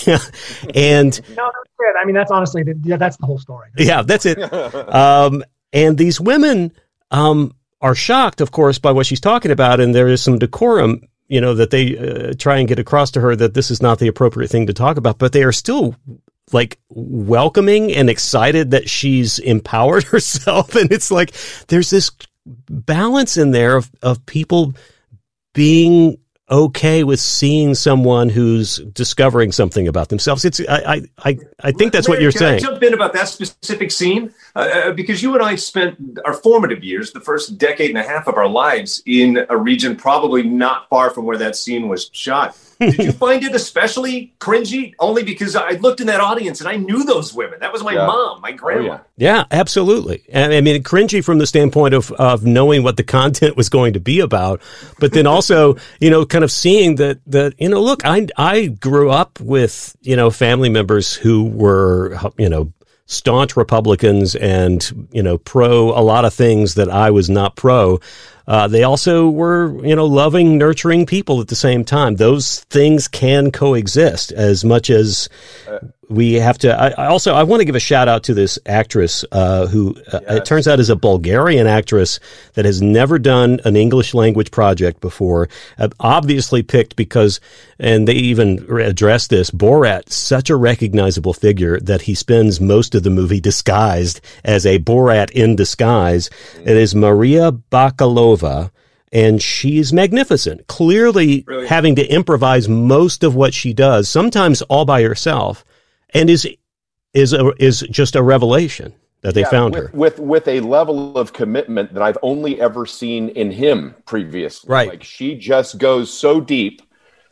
and no, that's good. I mean, that's honestly, the, yeah, that's the whole story. Yeah, that's it. Um, And these women um, are shocked, of course, by what she's talking about. And there is some decorum, you know, that they uh, try and get across to her that this is not the appropriate thing to talk about. But they are still like welcoming and excited that she's empowered herself. And it's like there's this balance in there of, of people being okay with seeing someone who's discovering something about themselves. It's I I I think that's Larry, what you're can saying. I jump in about that specific scene? Uh, because you and I spent our formative years, the first decade and a half of our lives, in a region probably not far from where that scene was shot. Did you find it especially cringy? Only because I looked in that audience and I knew those women. That was my Yeah. mom, my grandma. Oh, yeah. Yeah, absolutely. And I mean, cringy from the standpoint of, of knowing what the content was going to be about, but then also, you know, kind of seeing that, that, you know, look, I, I grew up with, you know, family members who were, you know, staunch Republicans and, you know, pro a lot of things that I was not pro. Uh, they also were, you know, loving, nurturing people at the same time. Those things can coexist as much as we have to. I, I also, I want to give a shout out to this actress uh, who uh, Yes. it turns out is a Bulgarian actress that has never done an English language project before. Uh, obviously picked because, and they even address this, Borat, such a recognizable figure that he spends most of the movie disguised as a Borat in disguise. It is Maria Bakalova. And she's magnificent, clearly Brilliant. having to improvise most of what she does, sometimes all by herself, and is is a, is just a revelation that they Yeah, found with, her. with with a level of commitment that I've only ever seen in him previously. Right. Like she just goes so deep.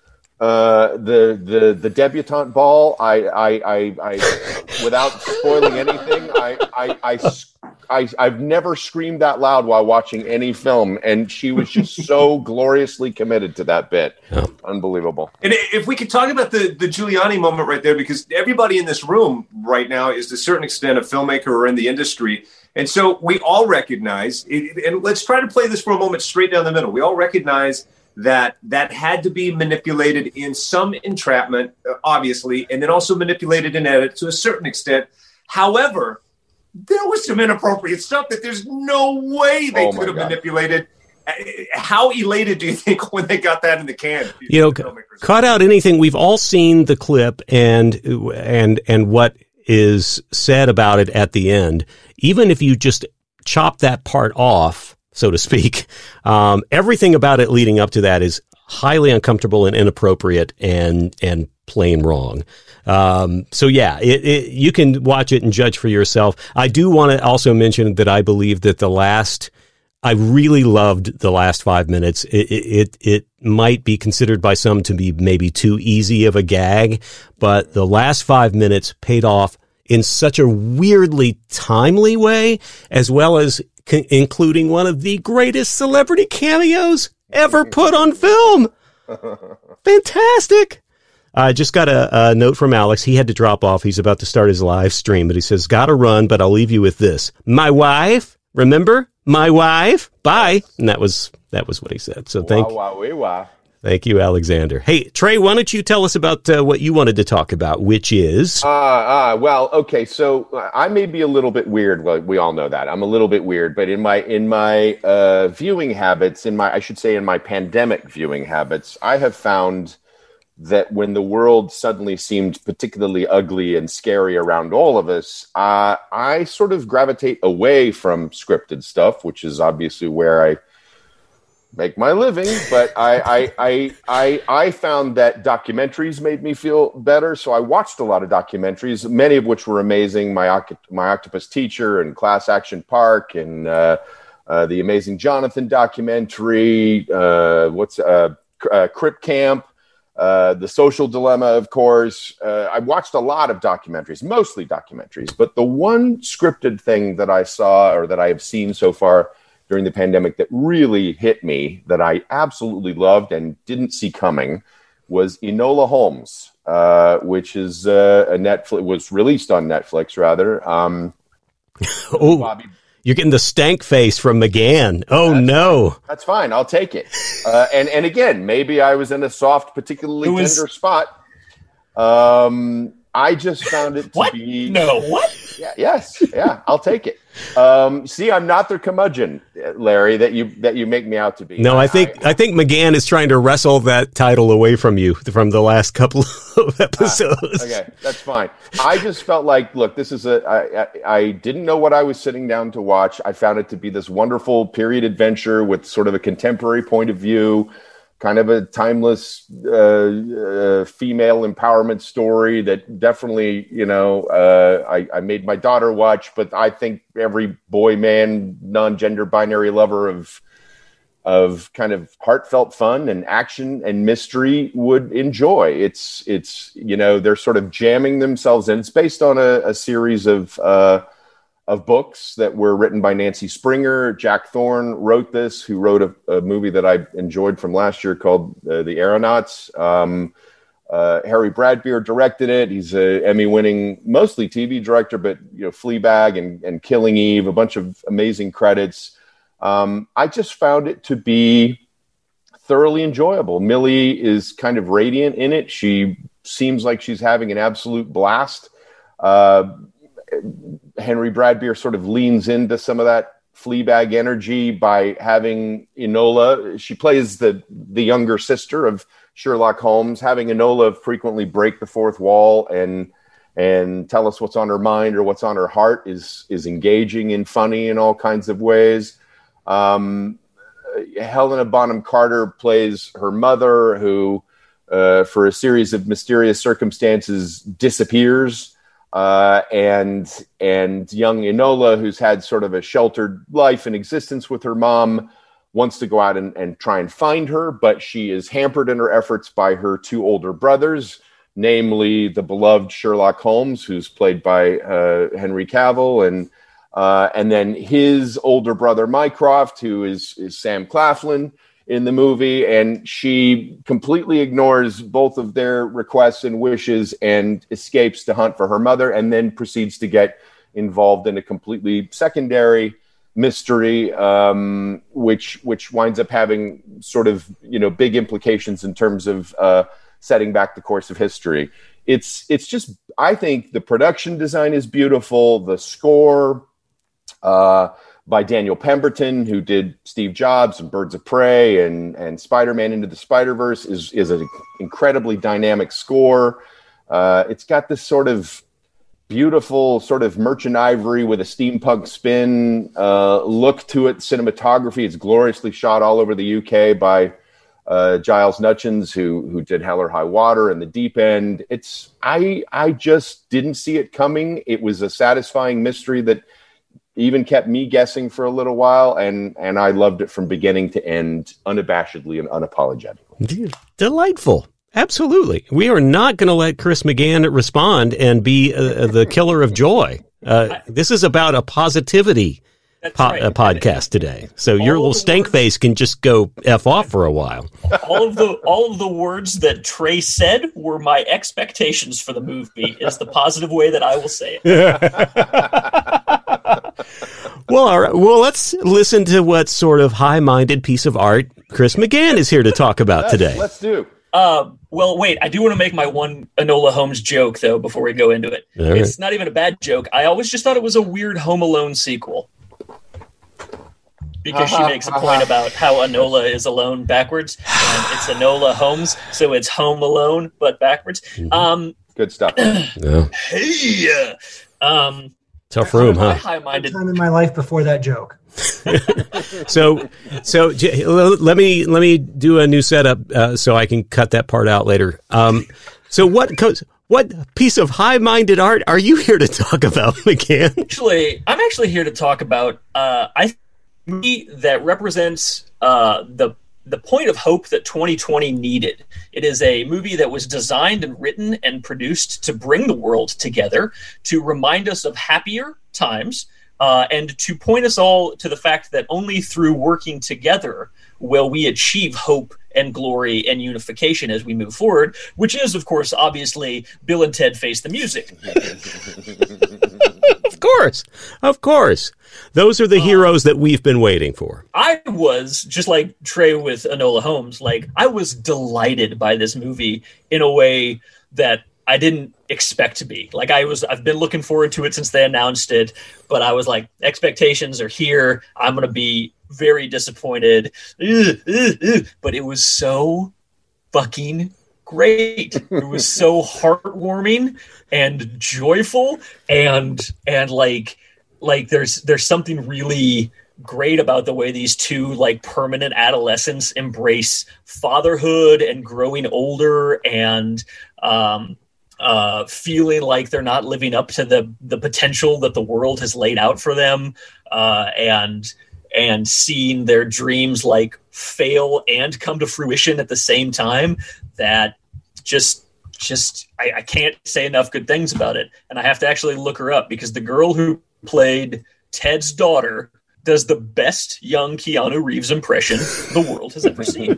Uh, the the the debutante ball. I I I, I without spoiling anything. I I, I I I've never screamed that loud while watching any film, and she was just so gloriously committed to that bit. Yeah. Unbelievable. And if we could talk about the, the Giuliani moment right there, because everybody in this room right now is to a certain extent a filmmaker or in the industry. And so we all recognize, and let's try to play this for a moment straight down the middle. We all recognize that that had to be manipulated in some entrapment, obviously, and then also manipulated in edit to a certain extent. However, there was some inappropriate stuff that there's no way they Oh my could have God. manipulated. How elated do you think when they got that in the can? You know, cut out anything. We've all seen the clip and and and what is said about it at the end. Even if you just chop that part off, so to speak, um, everything about it leading up to that is highly uncomfortable and inappropriate and and plain wrong. Um, so yeah, it, it, you can watch it and judge for yourself. I do want to also mention that I believe that the last, I really loved the last five minutes. It, it, it might be considered by some to be maybe too easy of a gag, but the last five minutes paid off in such a weirdly timely way, as well as c- including one of the greatest celebrity cameos ever put on film. Fantastic. I just got a, a note from Alex. He had to drop off. He's about to start his live stream, but he says, gotta run, but I'll leave you with this. My wife, remember? My wife. Bye. And that was that was what he said. So thank, Wow, wow, wee, wow. thank you, Alexander. Hey, Trey, why don't you tell us about uh, what you wanted to talk about, which is... Uh, uh, well, okay, so uh, I may be a little bit weird. Well, we all know that. I'm a little bit weird, but in my in my uh, viewing habits, in my I should say in my pandemic viewing habits, I have found that when the world suddenly seemed particularly ugly and scary around all of us, uh, I sort of gravitate away from scripted stuff, which is obviously where I make my living. But I, I, I, I, I found that documentaries made me feel better. So I watched a lot of documentaries, many of which were amazing. My, Oct- My Octopus Teacher and Class Action Park and uh, uh, the Amazing Jonathan documentary, uh, what's uh, uh, Crip Camp. Uh, the Social Dilemma, of course. Uh, I watched a lot of documentaries, mostly documentaries. But the one scripted thing that I saw or that I have seen so far during the pandemic that really hit me, that I absolutely loved and didn't see coming, was Enola Holmes, uh, which is uh, a Netflix was released on Netflix, rather. Um, oh, Bobby. You're getting the stank face from McGann. Oh, That's no. Fine. That's fine. I'll take it. Uh, and, and again, maybe I was in a soft, particularly was- tender spot. Um, I just found it to What? be... No, what? Yeah, yes. Yeah, I'll take it. Um, see, I'm not the curmudgeon, Larry, that you that you make me out to be. No, I think I, think McGann is trying to wrestle that title away from you from the last couple of episodes. Okay, that's fine. I just felt like, look, this is a. I, I, I didn't know what I was sitting down to watch. I found it to be this wonderful period adventure with sort of a contemporary point of view. kind of a timeless uh, uh, female empowerment story that definitely, you know, uh, I, I made my daughter watch, but I think every boy, man, non-gender binary lover of of kind of heartfelt fun and action and mystery would enjoy. It's, it's you know, they're sort of jamming themselves in. It's based on a, a series of uh, of books that were written by Nancy Springer. Jack Thorne wrote this, who wrote a, a movie that I enjoyed from last year called uh, The Aeronauts. Um, uh, Harry Bradbeer directed it. He's a Emmy-winning, mostly T V director, but you know, Fleabag and, and Killing Eve, a bunch of amazing credits. Um, I just found it to be thoroughly enjoyable. Millie is kind of radiant in it. She seems like she's having an absolute blast. Uh, Henry Bradbeer sort of leans into some of that Fleabag energy by having Enola. She plays the the younger sister of Sherlock Holmes, having Enola frequently break the fourth wall and and tell us what's on her mind or what's on her heart is is engaging and funny in all kinds of ways. Um, Helena Bonham Carter plays her mother, who uh, for a series of mysterious circumstances disappears. Uh, and and young Enola, who's had sort of a sheltered life and existence with her mom, wants to go out and, and try and find her, but she is hampered in her efforts by her two older brothers, namely the beloved Sherlock Holmes, who's played by uh, Henry Cavill, and uh, and then his older brother Mycroft, who is is Sam Claflin in the movie, and she completely ignores both of their requests and wishes and escapes to hunt for her mother, and then proceeds to get involved in a completely secondary mystery, um, which which winds up having sort of, you know, big implications in terms of uh, setting back the course of history. It's it's just, I think the production design is beautiful. The score, uh, by Daniel Pemberton, who did Steve Jobs and Birds of Prey and, and Spider-Man Into the Spider-Verse, is, is an incredibly dynamic score. Uh, it's got this sort of beautiful sort of Merchant Ivory with a steampunk spin uh, look to it. Cinematography, it's gloriously shot all over the U K by uh, Giles Nutchins, who who did Hell or High Water and The Deep End. It's I I just didn't see it coming. It was a satisfying mystery that even kept me guessing for a little while, and and I loved it from beginning to end, unabashedly and unapologetically. Delightful. Absolutely. We are not going to let Chris McGann respond and be uh, the killer of joy. Uh, this is about a positivity po- right. uh, podcast today. So all your little stank words, face can just go F off for a while. All of the all of the words that Trey said were my expectations for the movie, is the positive way that I will say it. Well, all right. Well, let's listen to what sort of high-minded piece of art Chris McGann is here to talk about yes, today. Let's do. Uh, well, wait, I do want to make my one Enola Holmes joke, though, before we go into it. All it's right. not even a bad joke. I always just thought it was a weird Home Alone sequel. Because she makes a point about how Enola is alone backwards, and it's Enola Holmes, so it's Home Alone, but backwards. Mm-hmm. Um, Good stuff. Yeah. Hey! Um, Tough room, huh? High-minded. Time in my life before that joke. so, so j- let me let me do a new setup uh, so I can cut that part out later. Um, so, what co- what piece of high-minded art are you here to talk about, McGann? Actually, I'm actually here to talk about uh, I movie that represents uh, the the point of hope that twenty twenty needed. It is a movie that was designed and written and produced to bring the world together, to remind us of happier times, uh, and to point us all to the fact that only through working together will we achieve hope and glory and unification as we move forward, which is, of course, obviously Bill and Ted Face the Music. Of course. Of course. Those are the uh, heroes that we've been waiting for. I was, just like Trey with Enola Holmes, like, I was delighted by this movie in a way that I didn't expect to be. Like, I was, I've been looking forward to it since they announced it, but I was like, expectations are here. I'm going to be very disappointed. Ugh, ugh, ugh. But it was so fucking great. It was so heartwarming and joyful, and and like like there's there's something really great about the way these two like permanent adolescents embrace fatherhood and growing older and um, uh, feeling like they're not living up to the the potential that the world has laid out for them, uh, and and seeing their dreams like fail and come to fruition at the same time. That just just I, I can't say enough good things about it, and I have to actually look her up because the girl who played Ted's daughter does the best young Keanu Reeves impression the world has ever seen.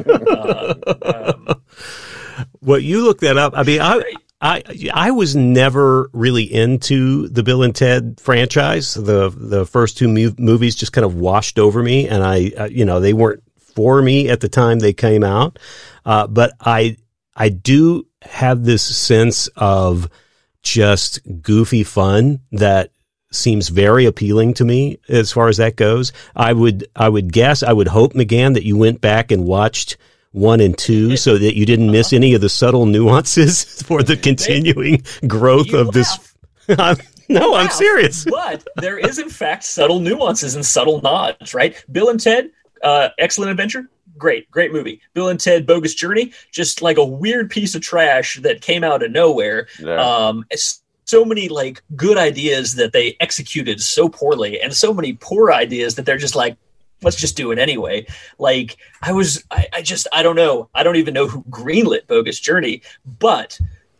uh, um, well, you look that up. I mean, I, I I was never really into the Bill and Ted franchise. The the first two mu- movies just kind of washed over me, and I, uh, you know, they weren't for me at the time they came out. Uh, but I I do have this sense of just goofy fun that seems very appealing to me as far as that goes. I would, I would guess, I would hope, McGann, that you went back and watched one and two so that you didn't miss any of the subtle nuances for the continuing growth you of this. No, I'm serious. But there is, in fact, subtle nuances and subtle nods, right? Bill and Ted, uh, excellent adventure. Great, great movie. Bill and Ted Bogus Journey, just like a weird piece of trash that came out of nowhere. Yeah. Um, so many like good ideas that they executed so poorly, and so many poor ideas that they're just like, let's just do it anyway. Like I was, I, I just, I don't know. I don't even know who greenlit Bogus Journey, but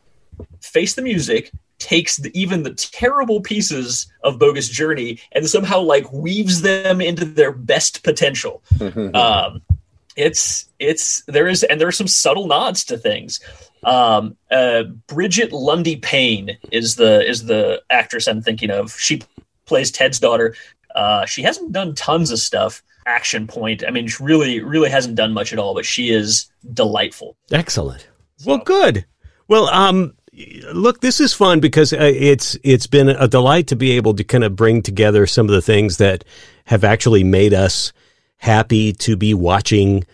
Face the Music takes the, even the terrible pieces of Bogus Journey and somehow like weaves them into their best potential. um, it's, it's, there is, and there are some subtle nods to things. Um, uh, Bridget Lundy Payne is the is the actress I'm thinking of. She plays Ted's daughter. Uh, she hasn't done tons of stuff. Action Point. I mean, she really, really hasn't done much at all, but she is delightful. Excellent. So. Well, good. Well, um, look, this is fun because uh, it's it's been a delight to be able to kind of bring together some of the things that have actually made us happy to be watching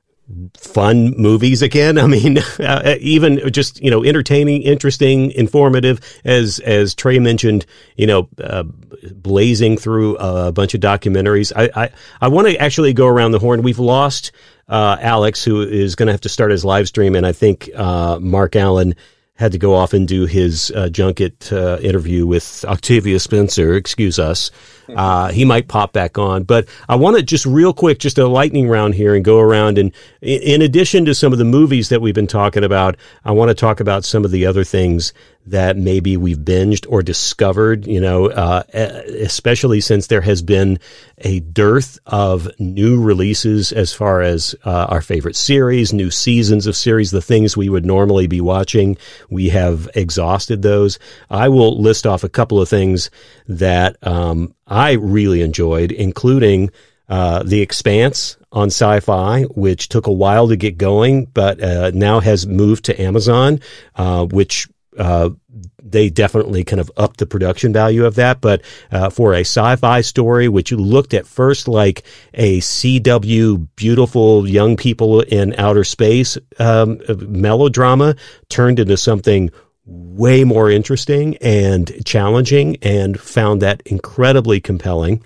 fun movies again. I mean, uh, even just, you know, entertaining, interesting, informative, as, as Trey mentioned, you know, uh, blazing through a bunch of documentaries. I, I, I want to actually go around the horn. We've lost, uh, Alex, who is going to have to start his live stream. And I think, uh, Mark Allen had to go off and do his uh, junket uh, interview with Octavia Spencer. Excuse us. Uh, he might pop back on. But I want to just real quick, just a lightning round here and go around. And in addition to some of the movies that we've been talking about, I want to talk about some of the other things that maybe we've binged or discovered, you know, uh, especially since there has been a dearth of new releases as far as uh, our favorite series, new seasons of series, the things we would normally be watching. We have exhausted those. I will list off a couple of things that um, I really enjoyed, including uh, The Expanse on Sci-Fi, which took a while to get going, but uh, now has moved to Amazon, uh, which Uh, they definitely kind of upped the production value of that. But uh, for a sci-fi story, which looked at first like a C W beautiful young people in outer space um, melodrama, turned into something way more interesting and challenging, and found that incredibly compelling.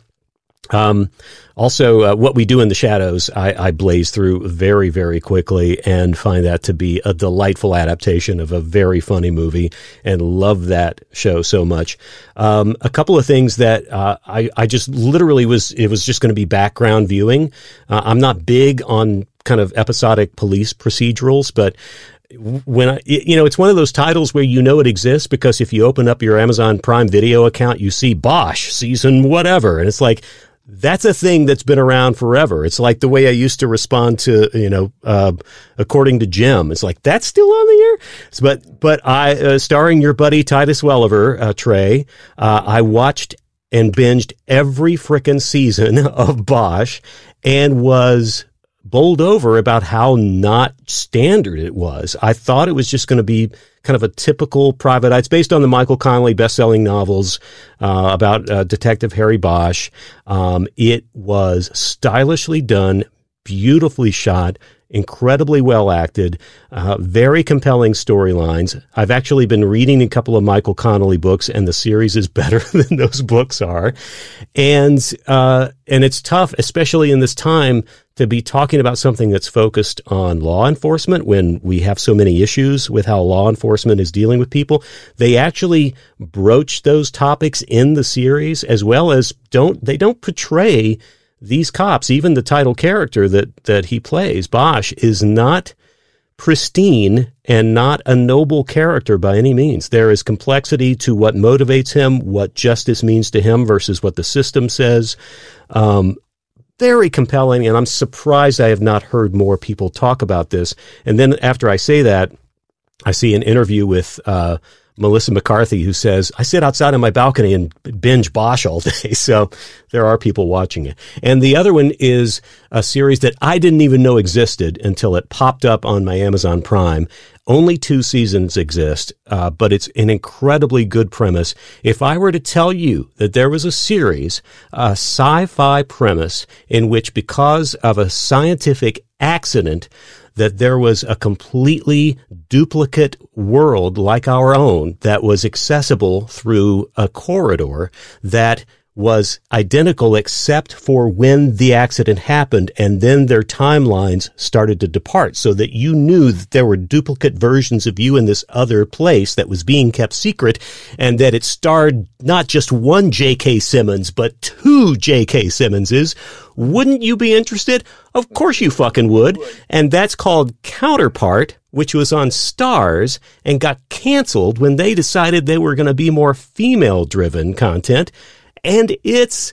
Um, also, uh, What We Do in the Shadows, I, I blaze through very, very quickly and find that to be a delightful adaptation of a very funny movie, and love that show so much. Um, a couple of things that, uh, I, I just literally was, it was just going to be background viewing. Uh, I'm not big on kind of episodic police procedurals, but when I, you know, it's one of those titles where you know it exists because if you open up your Amazon Prime Video account, you see Bosch season whatever. And it's like, that's a thing that's been around forever. It's like the way I used to respond to, you know, uh, According to Jim. It's like, that's still on the air. So, but, but I, uh, starring your buddy Titus Welliver, uh, Trey, uh, I watched and binged every frickin' season of Bosch and was bowled over about how not standard it was. I thought it was just going to be kind of a typical private eye. It's based on the Michael Connelly best-selling novels uh, about uh, Detective Harry Bosch. Um, it was stylishly done, beautifully shot, incredibly well acted, uh, very compelling storylines. I've actually been reading a couple of Michael Connelly books, and the series is better than those books are. And uh, and it's tough, especially in this time, to be talking about something that's focused on law enforcement when we have so many issues with how law enforcement is dealing with people. They actually broach those topics in the series, as well as don't they don't portray these cops. Even the title character that, that he plays, Bosch, is not pristine and not a noble character by any means. There is complexity to what motivates him, what justice means to him versus what the system says. Um, very compelling, and I'm surprised I have not heard more people talk about this. And then after I say that, I see an interview with uh Melissa McCarthy, who says, I sit outside on my balcony and binge Bosch all day. So there are people watching it. And the other one is a series that I didn't even know existed until it popped up on my Amazon Prime. Only two seasons exist, uh, but it's an incredibly good premise. If I were to tell you that there was a series, a sci-fi premise, in which because of a scientific accident, that there was a completely duplicate world like our own that was accessible through a corridor that was identical except for when the accident happened, and then their timelines started to depart, so that you knew that there were duplicate versions of you in this other place that was being kept secret, and that it starred not just one J K. Simmons, but two J K. Simmonses. Wouldn't you be interested? Of course you fucking would. And that's called Counterpart, which was on Starz and got canceled when they decided they were going to be more female-driven content. And it's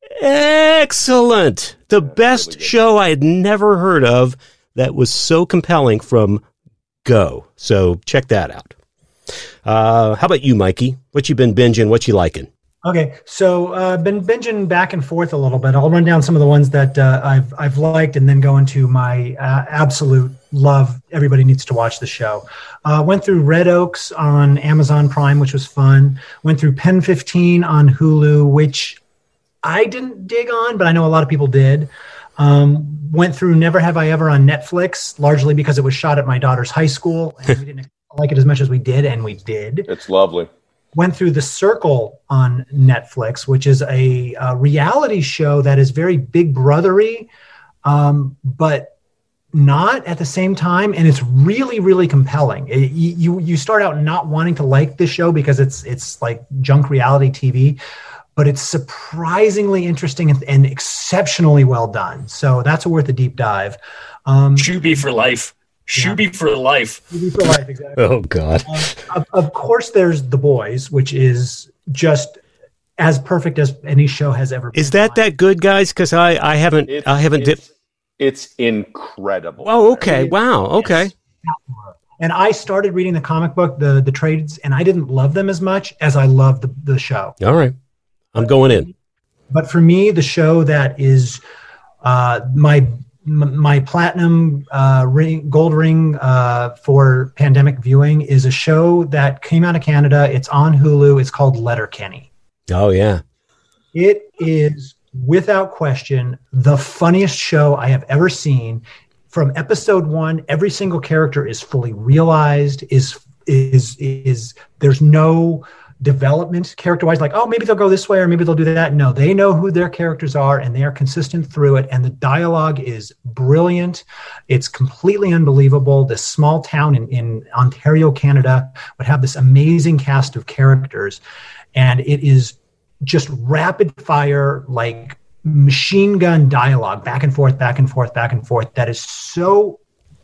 excellent. The best show I had never heard of that was so compelling from Go. So check that out. Uh, how about you, Mikey? What you been binging? What you liking? Okay, so I've uh, been binging back and forth a little bit. I'll run down some of the ones that uh, I've I've liked, and then go into my uh, absolute love. Everybody needs to watch the show. Uh, went through Red Oaks on Amazon Prime, which was fun. Went through Pen fifteen on Hulu, which I didn't dig on, but I know a lot of people did. Um, went through Never Have I Ever on Netflix, largely because it was shot at my daughter's high school, and we didn't like it as much as we did, and we did. It's lovely. Went through The Circle on Netflix, which is a, a reality show that is very Big Brothery, um, but not at the same time. And it's really, really compelling. It, you you start out not wanting to like this show because it's it's like junk reality T V, but it's surprisingly interesting and, and exceptionally well done. So that's worth a deep dive. Um, Shuby for life. Shuby yeah. for life. Shuby for life, exactly. Oh, God. Um, of, of course, there's The Boys, which is just as perfect as any show has ever been. Is that on. that good, guys? Because I, I haven't it's, I haven't it's, dipped. It's incredible. Oh, okay. Wow. Okay. And I started reading the comic book, the the trades, and I didn't love them as much as I loved the, the show. All right. I'm going in. But for me, the show that is uh, my my platinum uh, ring, gold ring uh, for pandemic viewing is a show that came out of Canada. It's on Hulu. It's called Letterkenny. Oh, yeah. It is, without question, the funniest show I have ever seen. From episode one, every single character is fully realized, is is is there's no development character-wise, like, oh, maybe they'll go this way or maybe they'll do that. No, they know who their characters are and they are consistent through it. And the dialogue is brilliant. It's completely unbelievable. This small town in, in Ontario, Canada would have this amazing cast of characters. And it is just rapid fire, like machine gun dialogue, back and forth, back and forth, back and forth. That is so,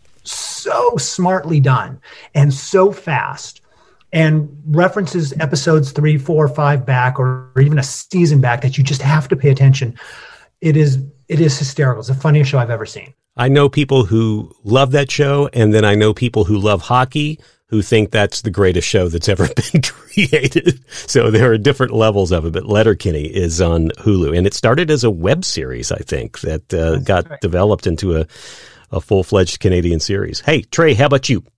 so smartly done and so fast. And references episodes three, four, five back, or, or even a season back that you just have to pay attention. It is it is hysterical. It's the funniest show I've ever seen. I know people who love that show, and then I know people who love hockey who think that's the greatest show that's ever been created. So there are different levels of it, but Letterkenny is on Hulu. And it started as a web series, I think, that uh, got right. developed into a, a full-fledged Canadian series. Hey, Trey, how about you?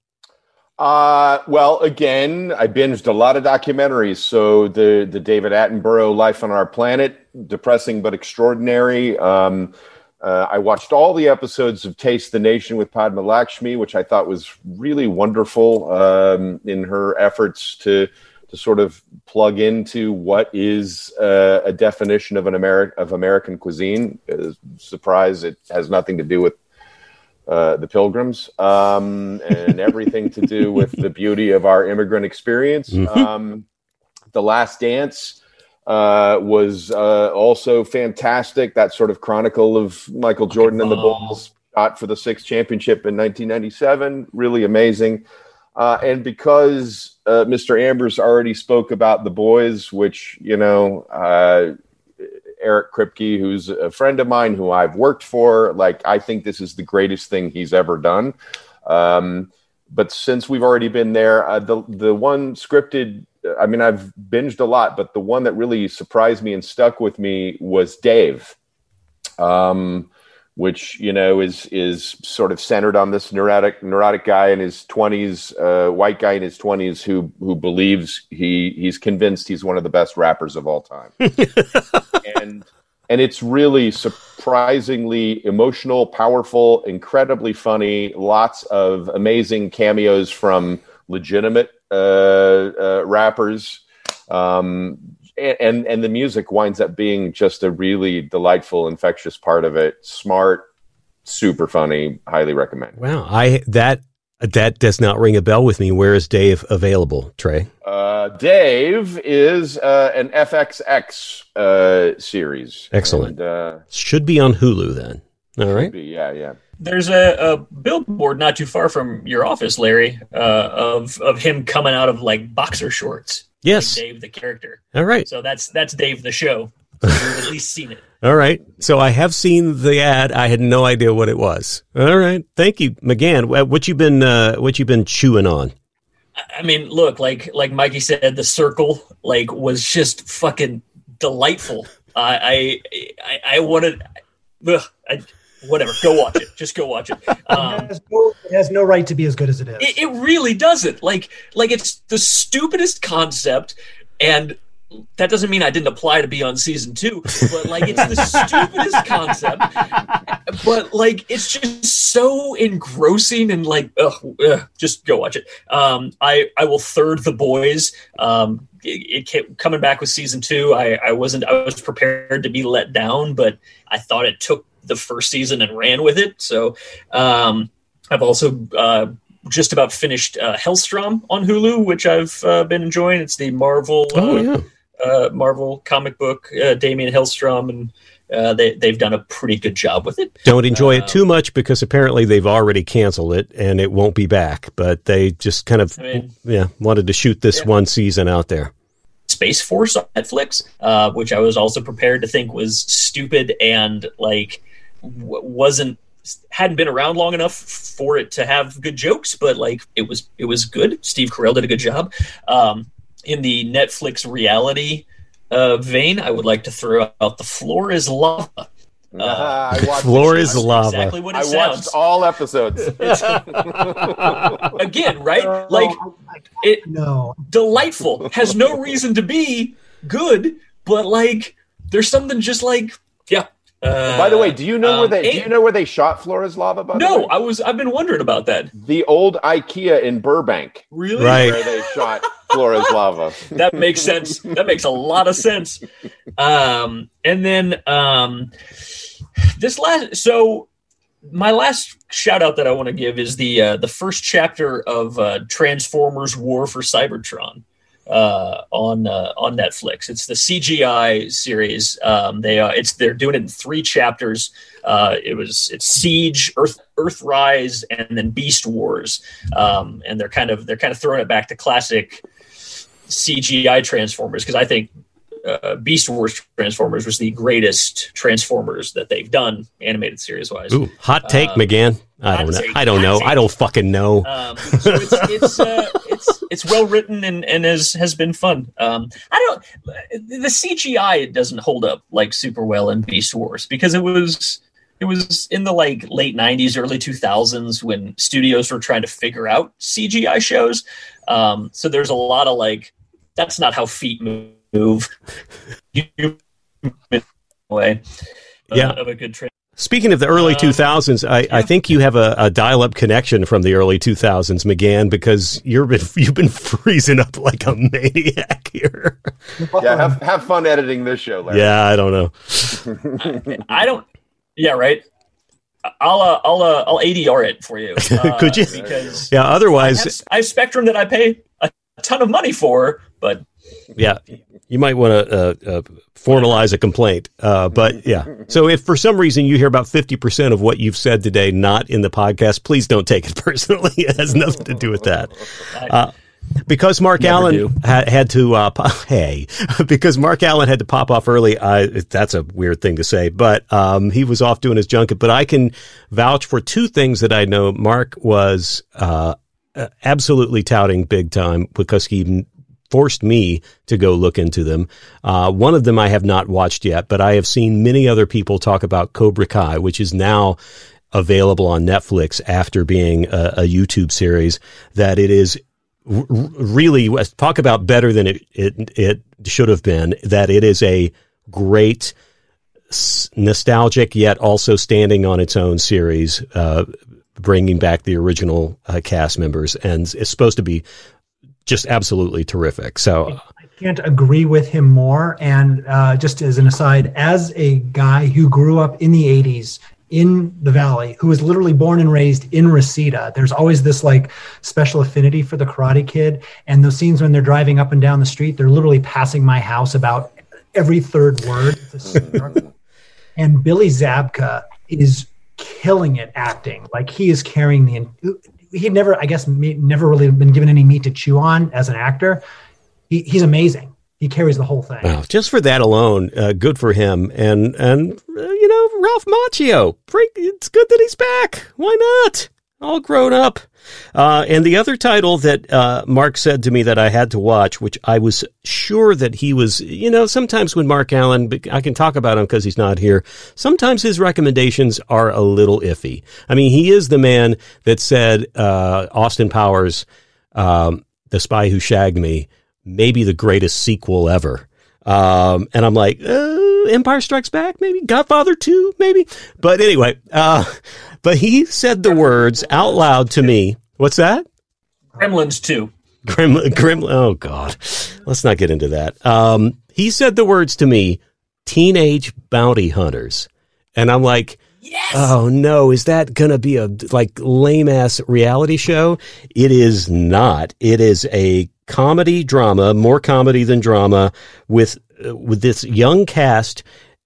Uh, well, again, I binged a lot of documentaries. So the, the David Attenborough Life on Our Planet, depressing but extraordinary. Um, Uh, I watched all the episodes of Taste the Nation with Padma Lakshmi, which I thought was really wonderful um, in her efforts to to sort of plug into what is uh, a definition of an Ameri- of American cuisine. Uh, surprise, it has nothing to do with uh, the Pilgrims um, and everything to do with the beauty of our immigrant experience. Mm-hmm. Um, The Last Dance uh, was uh, also fantastic. That sort of chronicle of Michael Jordan and the Bulls shot for the sixth championship in nineteen ninety-seven. Really amazing. Uh, and because uh, Mister Ambers already spoke about The Boys, which, you know, uh, Eric Kripke, who's a friend of mine who I've worked for, like, I think this is the greatest thing he's ever done. Um, but since we've already been there, uh, the the one scripted, I mean, I've binged a lot, but the one that really surprised me and stuck with me was Dave, um, which, you know, is is sort of centered on this neurotic neurotic guy in his twenties, uh, white guy in his twenties who who believes he he's convinced he's one of the best rappers of all time. and and it's really surprisingly emotional, powerful, incredibly funny, lots of amazing cameos from legitimate uh, uh, rappers. Um, and, and the music winds up being just a really delightful, infectious part of it. Smart, super funny, highly recommend. Wow. I, that, that does not ring a bell with me. Where is Dave available, Trey? Uh, Dave is uh, an F X X uh, series. Excellent. And, uh, should be on Hulu then. All right. Be, yeah, yeah. There's a, a billboard not too far from your office, Larry, uh, of of him coming out of like boxer shorts. Yes, like Dave the character. All right. So that's that's Dave the show. So you've at least seen it. All right. So I have seen the ad. I had no idea what it was. All right. Thank you, McGann. What you been uh, what you been chewing on? I mean, look, like like Mikey said, The Circle like was just fucking delightful. Uh, I I I wanted. Ugh, I, Whatever, go watch it. Just go watch it. Um, it, has no, it has no right to be as good as it is. It, it really doesn't. Like, like it's the stupidest concept, and that doesn't mean I didn't apply to be on season two. But like, it's the stupidest concept. But like, it's just so engrossing and like, ugh, ugh, just go watch it. Um, I I will third The Boys. Um, it, it came, coming back with season two. I I wasn't. I was prepared to be let down, but I thought it took the first season and ran with it. So um, I've also uh, just about finished uh, Hellstrom on Hulu, which I've uh, been enjoying. It's the Marvel oh, uh, yeah. uh, Marvel comic book, uh, Damien Hellstrom, and uh, they, they've done a pretty good job with it. Don't enjoy uh, it too much because apparently they've already canceled it and it won't be back. But they just kind of I mean, yeah wanted to shoot this yeah. one season out there. Space Force on Netflix, uh, which I was also prepared to think was stupid and like wasn't hadn't been around long enough for it to have good jokes, but like it was it was good. Steve Carell did a good job. Um, in the Netflix reality uh, vein, I would like to throw out The Floor is Lava. Uh, uh, I watched Floor is Lava. Exactly what it I sounds. watched all episodes. Again, right? Like it no delightful. Has no reason to be good, but like there's something just like yeah. Uh, by the way, do you know um, where they and, do you know where they shot Floor is Lava? By no, the way? I was I've been wondering about that. The old IKEA in Burbank, really, right? Where they shot Floor is Lava. That makes sense. That makes a lot of sense. Um, and then um, this last, so my last shout out that I want to give is the uh, the first chapter of uh, Transformers: War for Cybertron. Uh, on uh, on Netflix. It's the C G I series. Um, they uh, it's they're doing it in three chapters. Uh, it was it's Siege, Earth Earthrise, and then Beast Wars. Um, and they're kind of they're kind of throwing it back to classic C G I Transformers because I think uh, Beast Wars Transformers was the greatest Transformers that they've done animated series wise. Ooh, hot take, um, McGann. I don't know. Take, I don't know. Take. I don't fucking know. Um, so it's it's uh, it's it's well written and, and has has been fun. Um, I don't the C G I doesn't hold up like super well in Beast Wars because it was it was in the like late nineties, early two thousands when studios were trying to figure out C G I shows. Um, so there's a lot of like that's not how feet move. You way, uh, yeah. of a good trend. Speaking of the early um, two thousands, I, yeah. I think you have a, a dial-up connection from the early two thousands, McGann, because you're been, you've been freezing up like a maniac here. Yeah, have, have fun editing this show, Larry. Yeah, I don't know. I, I don't. Yeah, right. I'll uh, I'll uh, I'll A D R it for you. Uh, Could you? Because yeah. Otherwise, I have, I have Spectrum that I pay a, a ton of money for, but yeah, you might want to uh, uh, formalize a complaint. Uh, but yeah, so if for some reason you hear about fifty percent of what you've said today not in the podcast, please don't take it personally. It has nothing to do with that. Uh, Because Mark Never Allen ha- had to, uh, po- hey, because Mark Allen had to pop off early. I, that's a weird thing to say, but um, he was off doing his junket. But I can vouch for two things that I know. Mark was uh, absolutely touting big time because he forced me to go look into them. Uh, one of them I have not watched yet, but I have seen many other people talk about Cobra Kai, which is now available on Netflix after being a, a YouTube series, that it is really, talk about better than it, it it should have been, that it is a great nostalgic yet also standing on its own series, uh, bringing back the original uh, cast members, and it's supposed to be just absolutely terrific. So I can't agree with him more. And uh, just as an aside, as a guy who grew up in the eighties in the Valley, who was literally born and raised in Reseda, there's always this like special affinity for the Karate Kid. And those scenes when they're driving up and down the street, they're literally passing my house about every third word. And Billy Zabka is killing it acting. Like he is carrying the, he never, I guess, never really been given any meat to chew on as an actor. He, he's amazing. He carries the whole thing. Wow, just for that alone, uh, good for him. And, and uh, you know, Ralph Macchio, it's good that he's back. Why not? All grown up. Uh, and the other title that uh, Mark said to me that I had to watch, which I was sure that he was, you know, sometimes when Mark Allen, I can talk about him because he's not here, sometimes his recommendations are a little iffy. I mean, he is the man that said uh, Austin Powers, um, The Spy Who Shagged Me, maybe the greatest sequel ever. Um, and I'm like, uh, Empire Strikes Back, maybe Godfather two, maybe. But anyway, uh, but he said the words out loud to me. What's that? Gremlins two. Gremlin, Gremlin. Oh God, let's not get into that. Um, he said the words to me, Teenage Bounty Hunters. And I'm like, yes! Oh no, is that going to be a like lame ass reality show? It is not. It is a comedy drama, more comedy than drama, with uh, with this young cast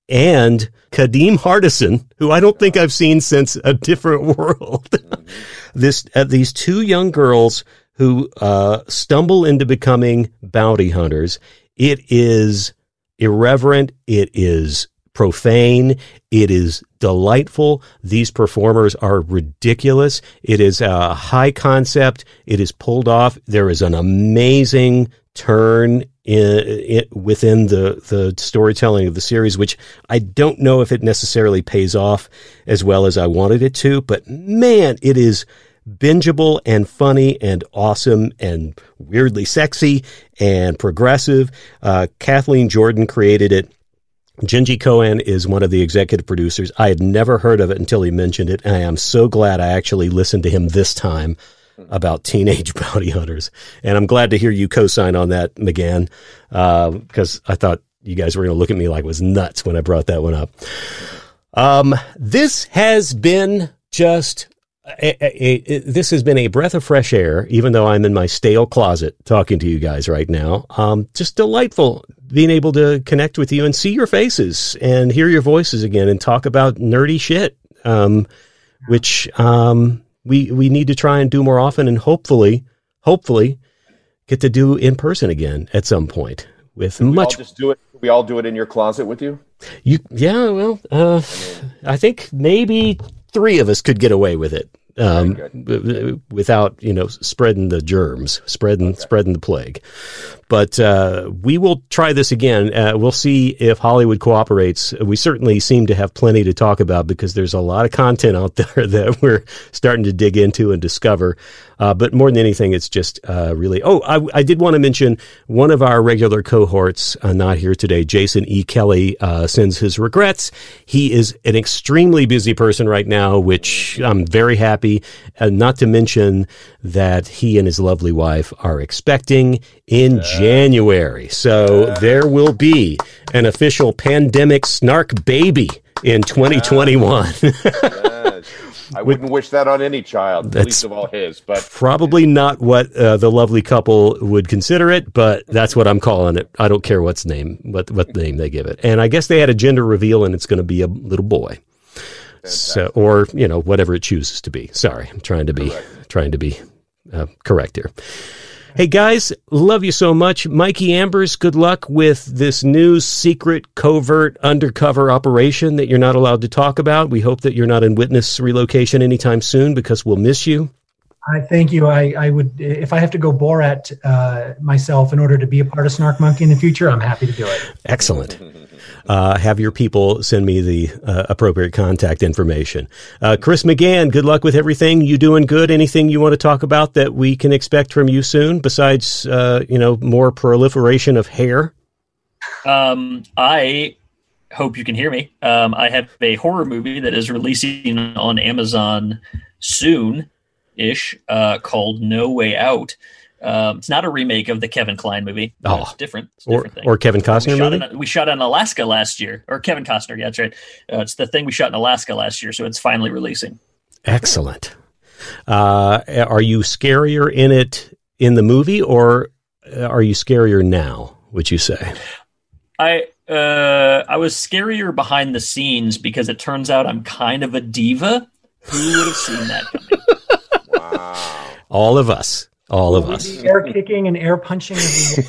and Kadeem Hardison, who I don't think I've seen since A Different World. this uh, these two young girls who uh, stumble into becoming bounty hunters. It is irreverent. It is profane. It is delightful. These performers are ridiculous. It is a high concept. It is pulled off. There is an amazing turn in, in within the, the storytelling of the series, which I don't know if it necessarily pays off as well as I wanted it to, but man, it is bingeable and funny and awesome and weirdly sexy and progressive. Uh, Kathleen Jordan created it. Genji Cohen is one of the executive producers. I had never heard of it until he mentioned it, and I am so glad I actually listened to him this time about Teenage Bounty Hunters. And I'm glad to hear you co-sign on that, McGann, because uh, I thought you guys were going to look at me like I was nuts when I brought that one up. Um, this has been just... A, a, a, this has been a breath of fresh air, even though I'm in my stale closet talking to you guys right now. Um, just delightful being able to connect with you and see your faces and hear your voices again and talk about nerdy shit, um, which um, we we need to try and do more often, and hopefully, hopefully, get to do in person again at some point. With Can we much, all just do it. We all do it in your closet with you. You, yeah. Well, uh, I think maybe three of us could get away with it. um, without, you know, spreading the germs, spreading, okay. spreading the plague. But uh, we will try this again. Uh, we'll see if Hollywood cooperates. We certainly seem to have plenty to talk about because there's a lot of content out there that we're starting to dig into and discover. Uh, but more than anything, it's just uh, really, oh, I, I did want to mention one of our regular cohorts, uh, not here today, Jason E. Kelly, uh, sends his regrets. He is an extremely busy person right now, which I'm very happy, uh, not to mention that he and his lovely wife are expecting in January. So there will be an official pandemic snark baby in twenty twenty-one. I wouldn't wish that on any child, That's least of all his. But probably not what uh, the lovely couple would consider it, but that's what I'm calling it. I don't care what's name, what what name they give it. And I guess they had a gender reveal, and it's going to be a little boy. Fantastic. So, or you know, whatever it chooses to be. Sorry, I'm trying to be correct. trying to be uh, correct here. Hey, guys, love you so much. Mikey Ambers, good luck with this new secret, covert, undercover operation that you're not allowed to talk about. We hope that you're not in witness relocation anytime soon because we'll miss you. I thank you. I, I would, if I have to go Borat uh, myself in order to be a part of Snark Monkey in the future, I'm happy to do it. Excellent. Uh, have your people send me the uh, appropriate contact information. Uh, Chris McGann, good luck with everything. You doing good? Anything you want to talk about that we can expect from you soon besides, uh, you know, more proliferation of hair? Um, I hope you can hear me. Um, I have a horror movie that is releasing on Amazon soon-ish uh, called No Way Out. Um, it's not a remake of the Kevin Kline movie. Oh, it's different. It's or, different thing. or Kevin Costner we movie? In, we shot in Alaska last year. Or Kevin Costner, yeah, that's right. Uh, it's the thing we shot in Alaska last year, so it's finally releasing. Excellent. Uh, are you scarier in it in the movie, or are you scarier now, would you say? I uh, I was scarier behind the scenes because it turns out I'm kind of a diva. Who would have seen that coming? Wow. All of us. All of us. Air kicking and air punching.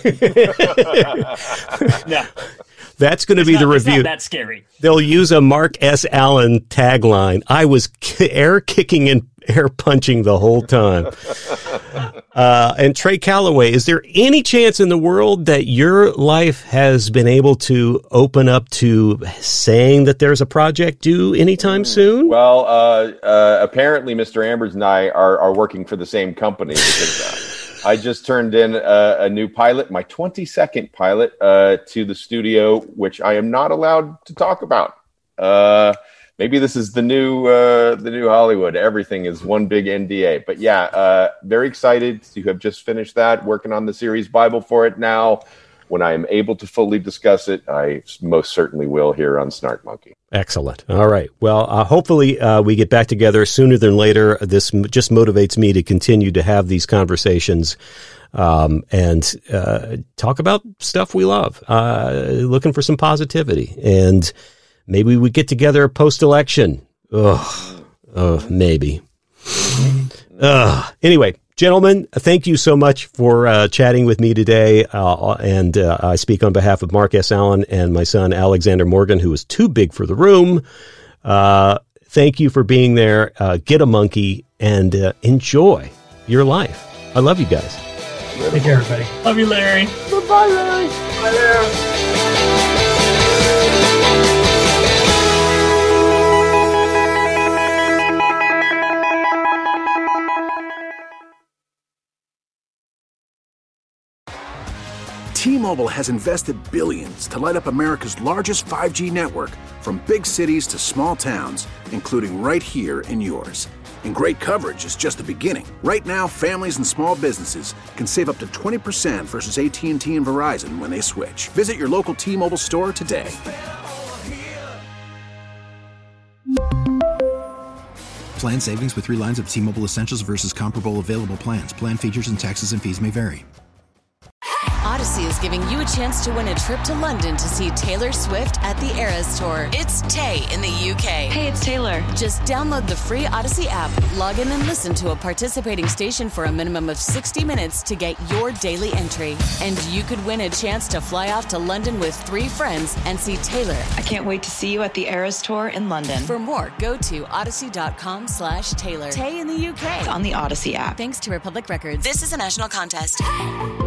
No. That's going to be not, the review. It's not that scary. They'll use a Mark S. Allen tagline. I was k- air kicking and air punching the whole time. Uh, and Trey Calloway, is there any chance in the world that your life has been able to open up to saying that there's a project due anytime soon? Well, uh, uh, apparently Mister Ambers and I are, are working for the same company because uh, I just turned in a, a new pilot, my twenty-second pilot, uh, to the studio, which I am not allowed to talk about. Uh, maybe this is the new uh, the new Hollywood. Everything is one big N D A. But yeah, uh, very excited to have just finished that, working on the series Bible for it now. When I am able to fully discuss it, I most certainly will here on Snark Monkey. Excellent. All right. Well, uh, hopefully uh, we get back together sooner than later. This m- just motivates me to continue to have these conversations um, and uh, talk about stuff we love, uh, looking for some positivity. And maybe we get together post-election. Ugh. Oh, maybe. Ugh. Anyway. Gentlemen, thank you so much for uh, chatting with me today. Uh, and uh, I speak on behalf of Mark S. Allen and my son, Alexander Morgan, who is too big for the room. Uh, thank you for being there. Uh, get a monkey and uh, enjoy your life. I love you guys. Take care, everybody. Love you, Larry. Goodbye, Larry. Bye, Larry. T-Mobile has invested billions to light up America's largest five G network, from big cities to small towns, including right here in yours. And great coverage is just the beginning. Right now, families and small businesses can save up to twenty percent versus A T and T and Verizon when they switch. Visit your local T-Mobile store today. Plan savings with three lines of T-Mobile Essentials versus comparable available plans. Plan features and taxes and fees may vary. Odyssey is giving you a chance to win a trip to London to see Taylor Swift at the Eras Tour. It's Tay in the U K. Hey, it's Taylor. Just download the free Odyssey app, log in and listen to a participating station for a minimum of sixty minutes to get your daily entry. And you could win a chance to fly off to London with three friends and see Taylor. I can't wait to see you at the Eras Tour in London. For more, go to odyssey.com slash Taylor. Tay in the U K. It's on the Odyssey app. Thanks to Republic Records. This is a national contest.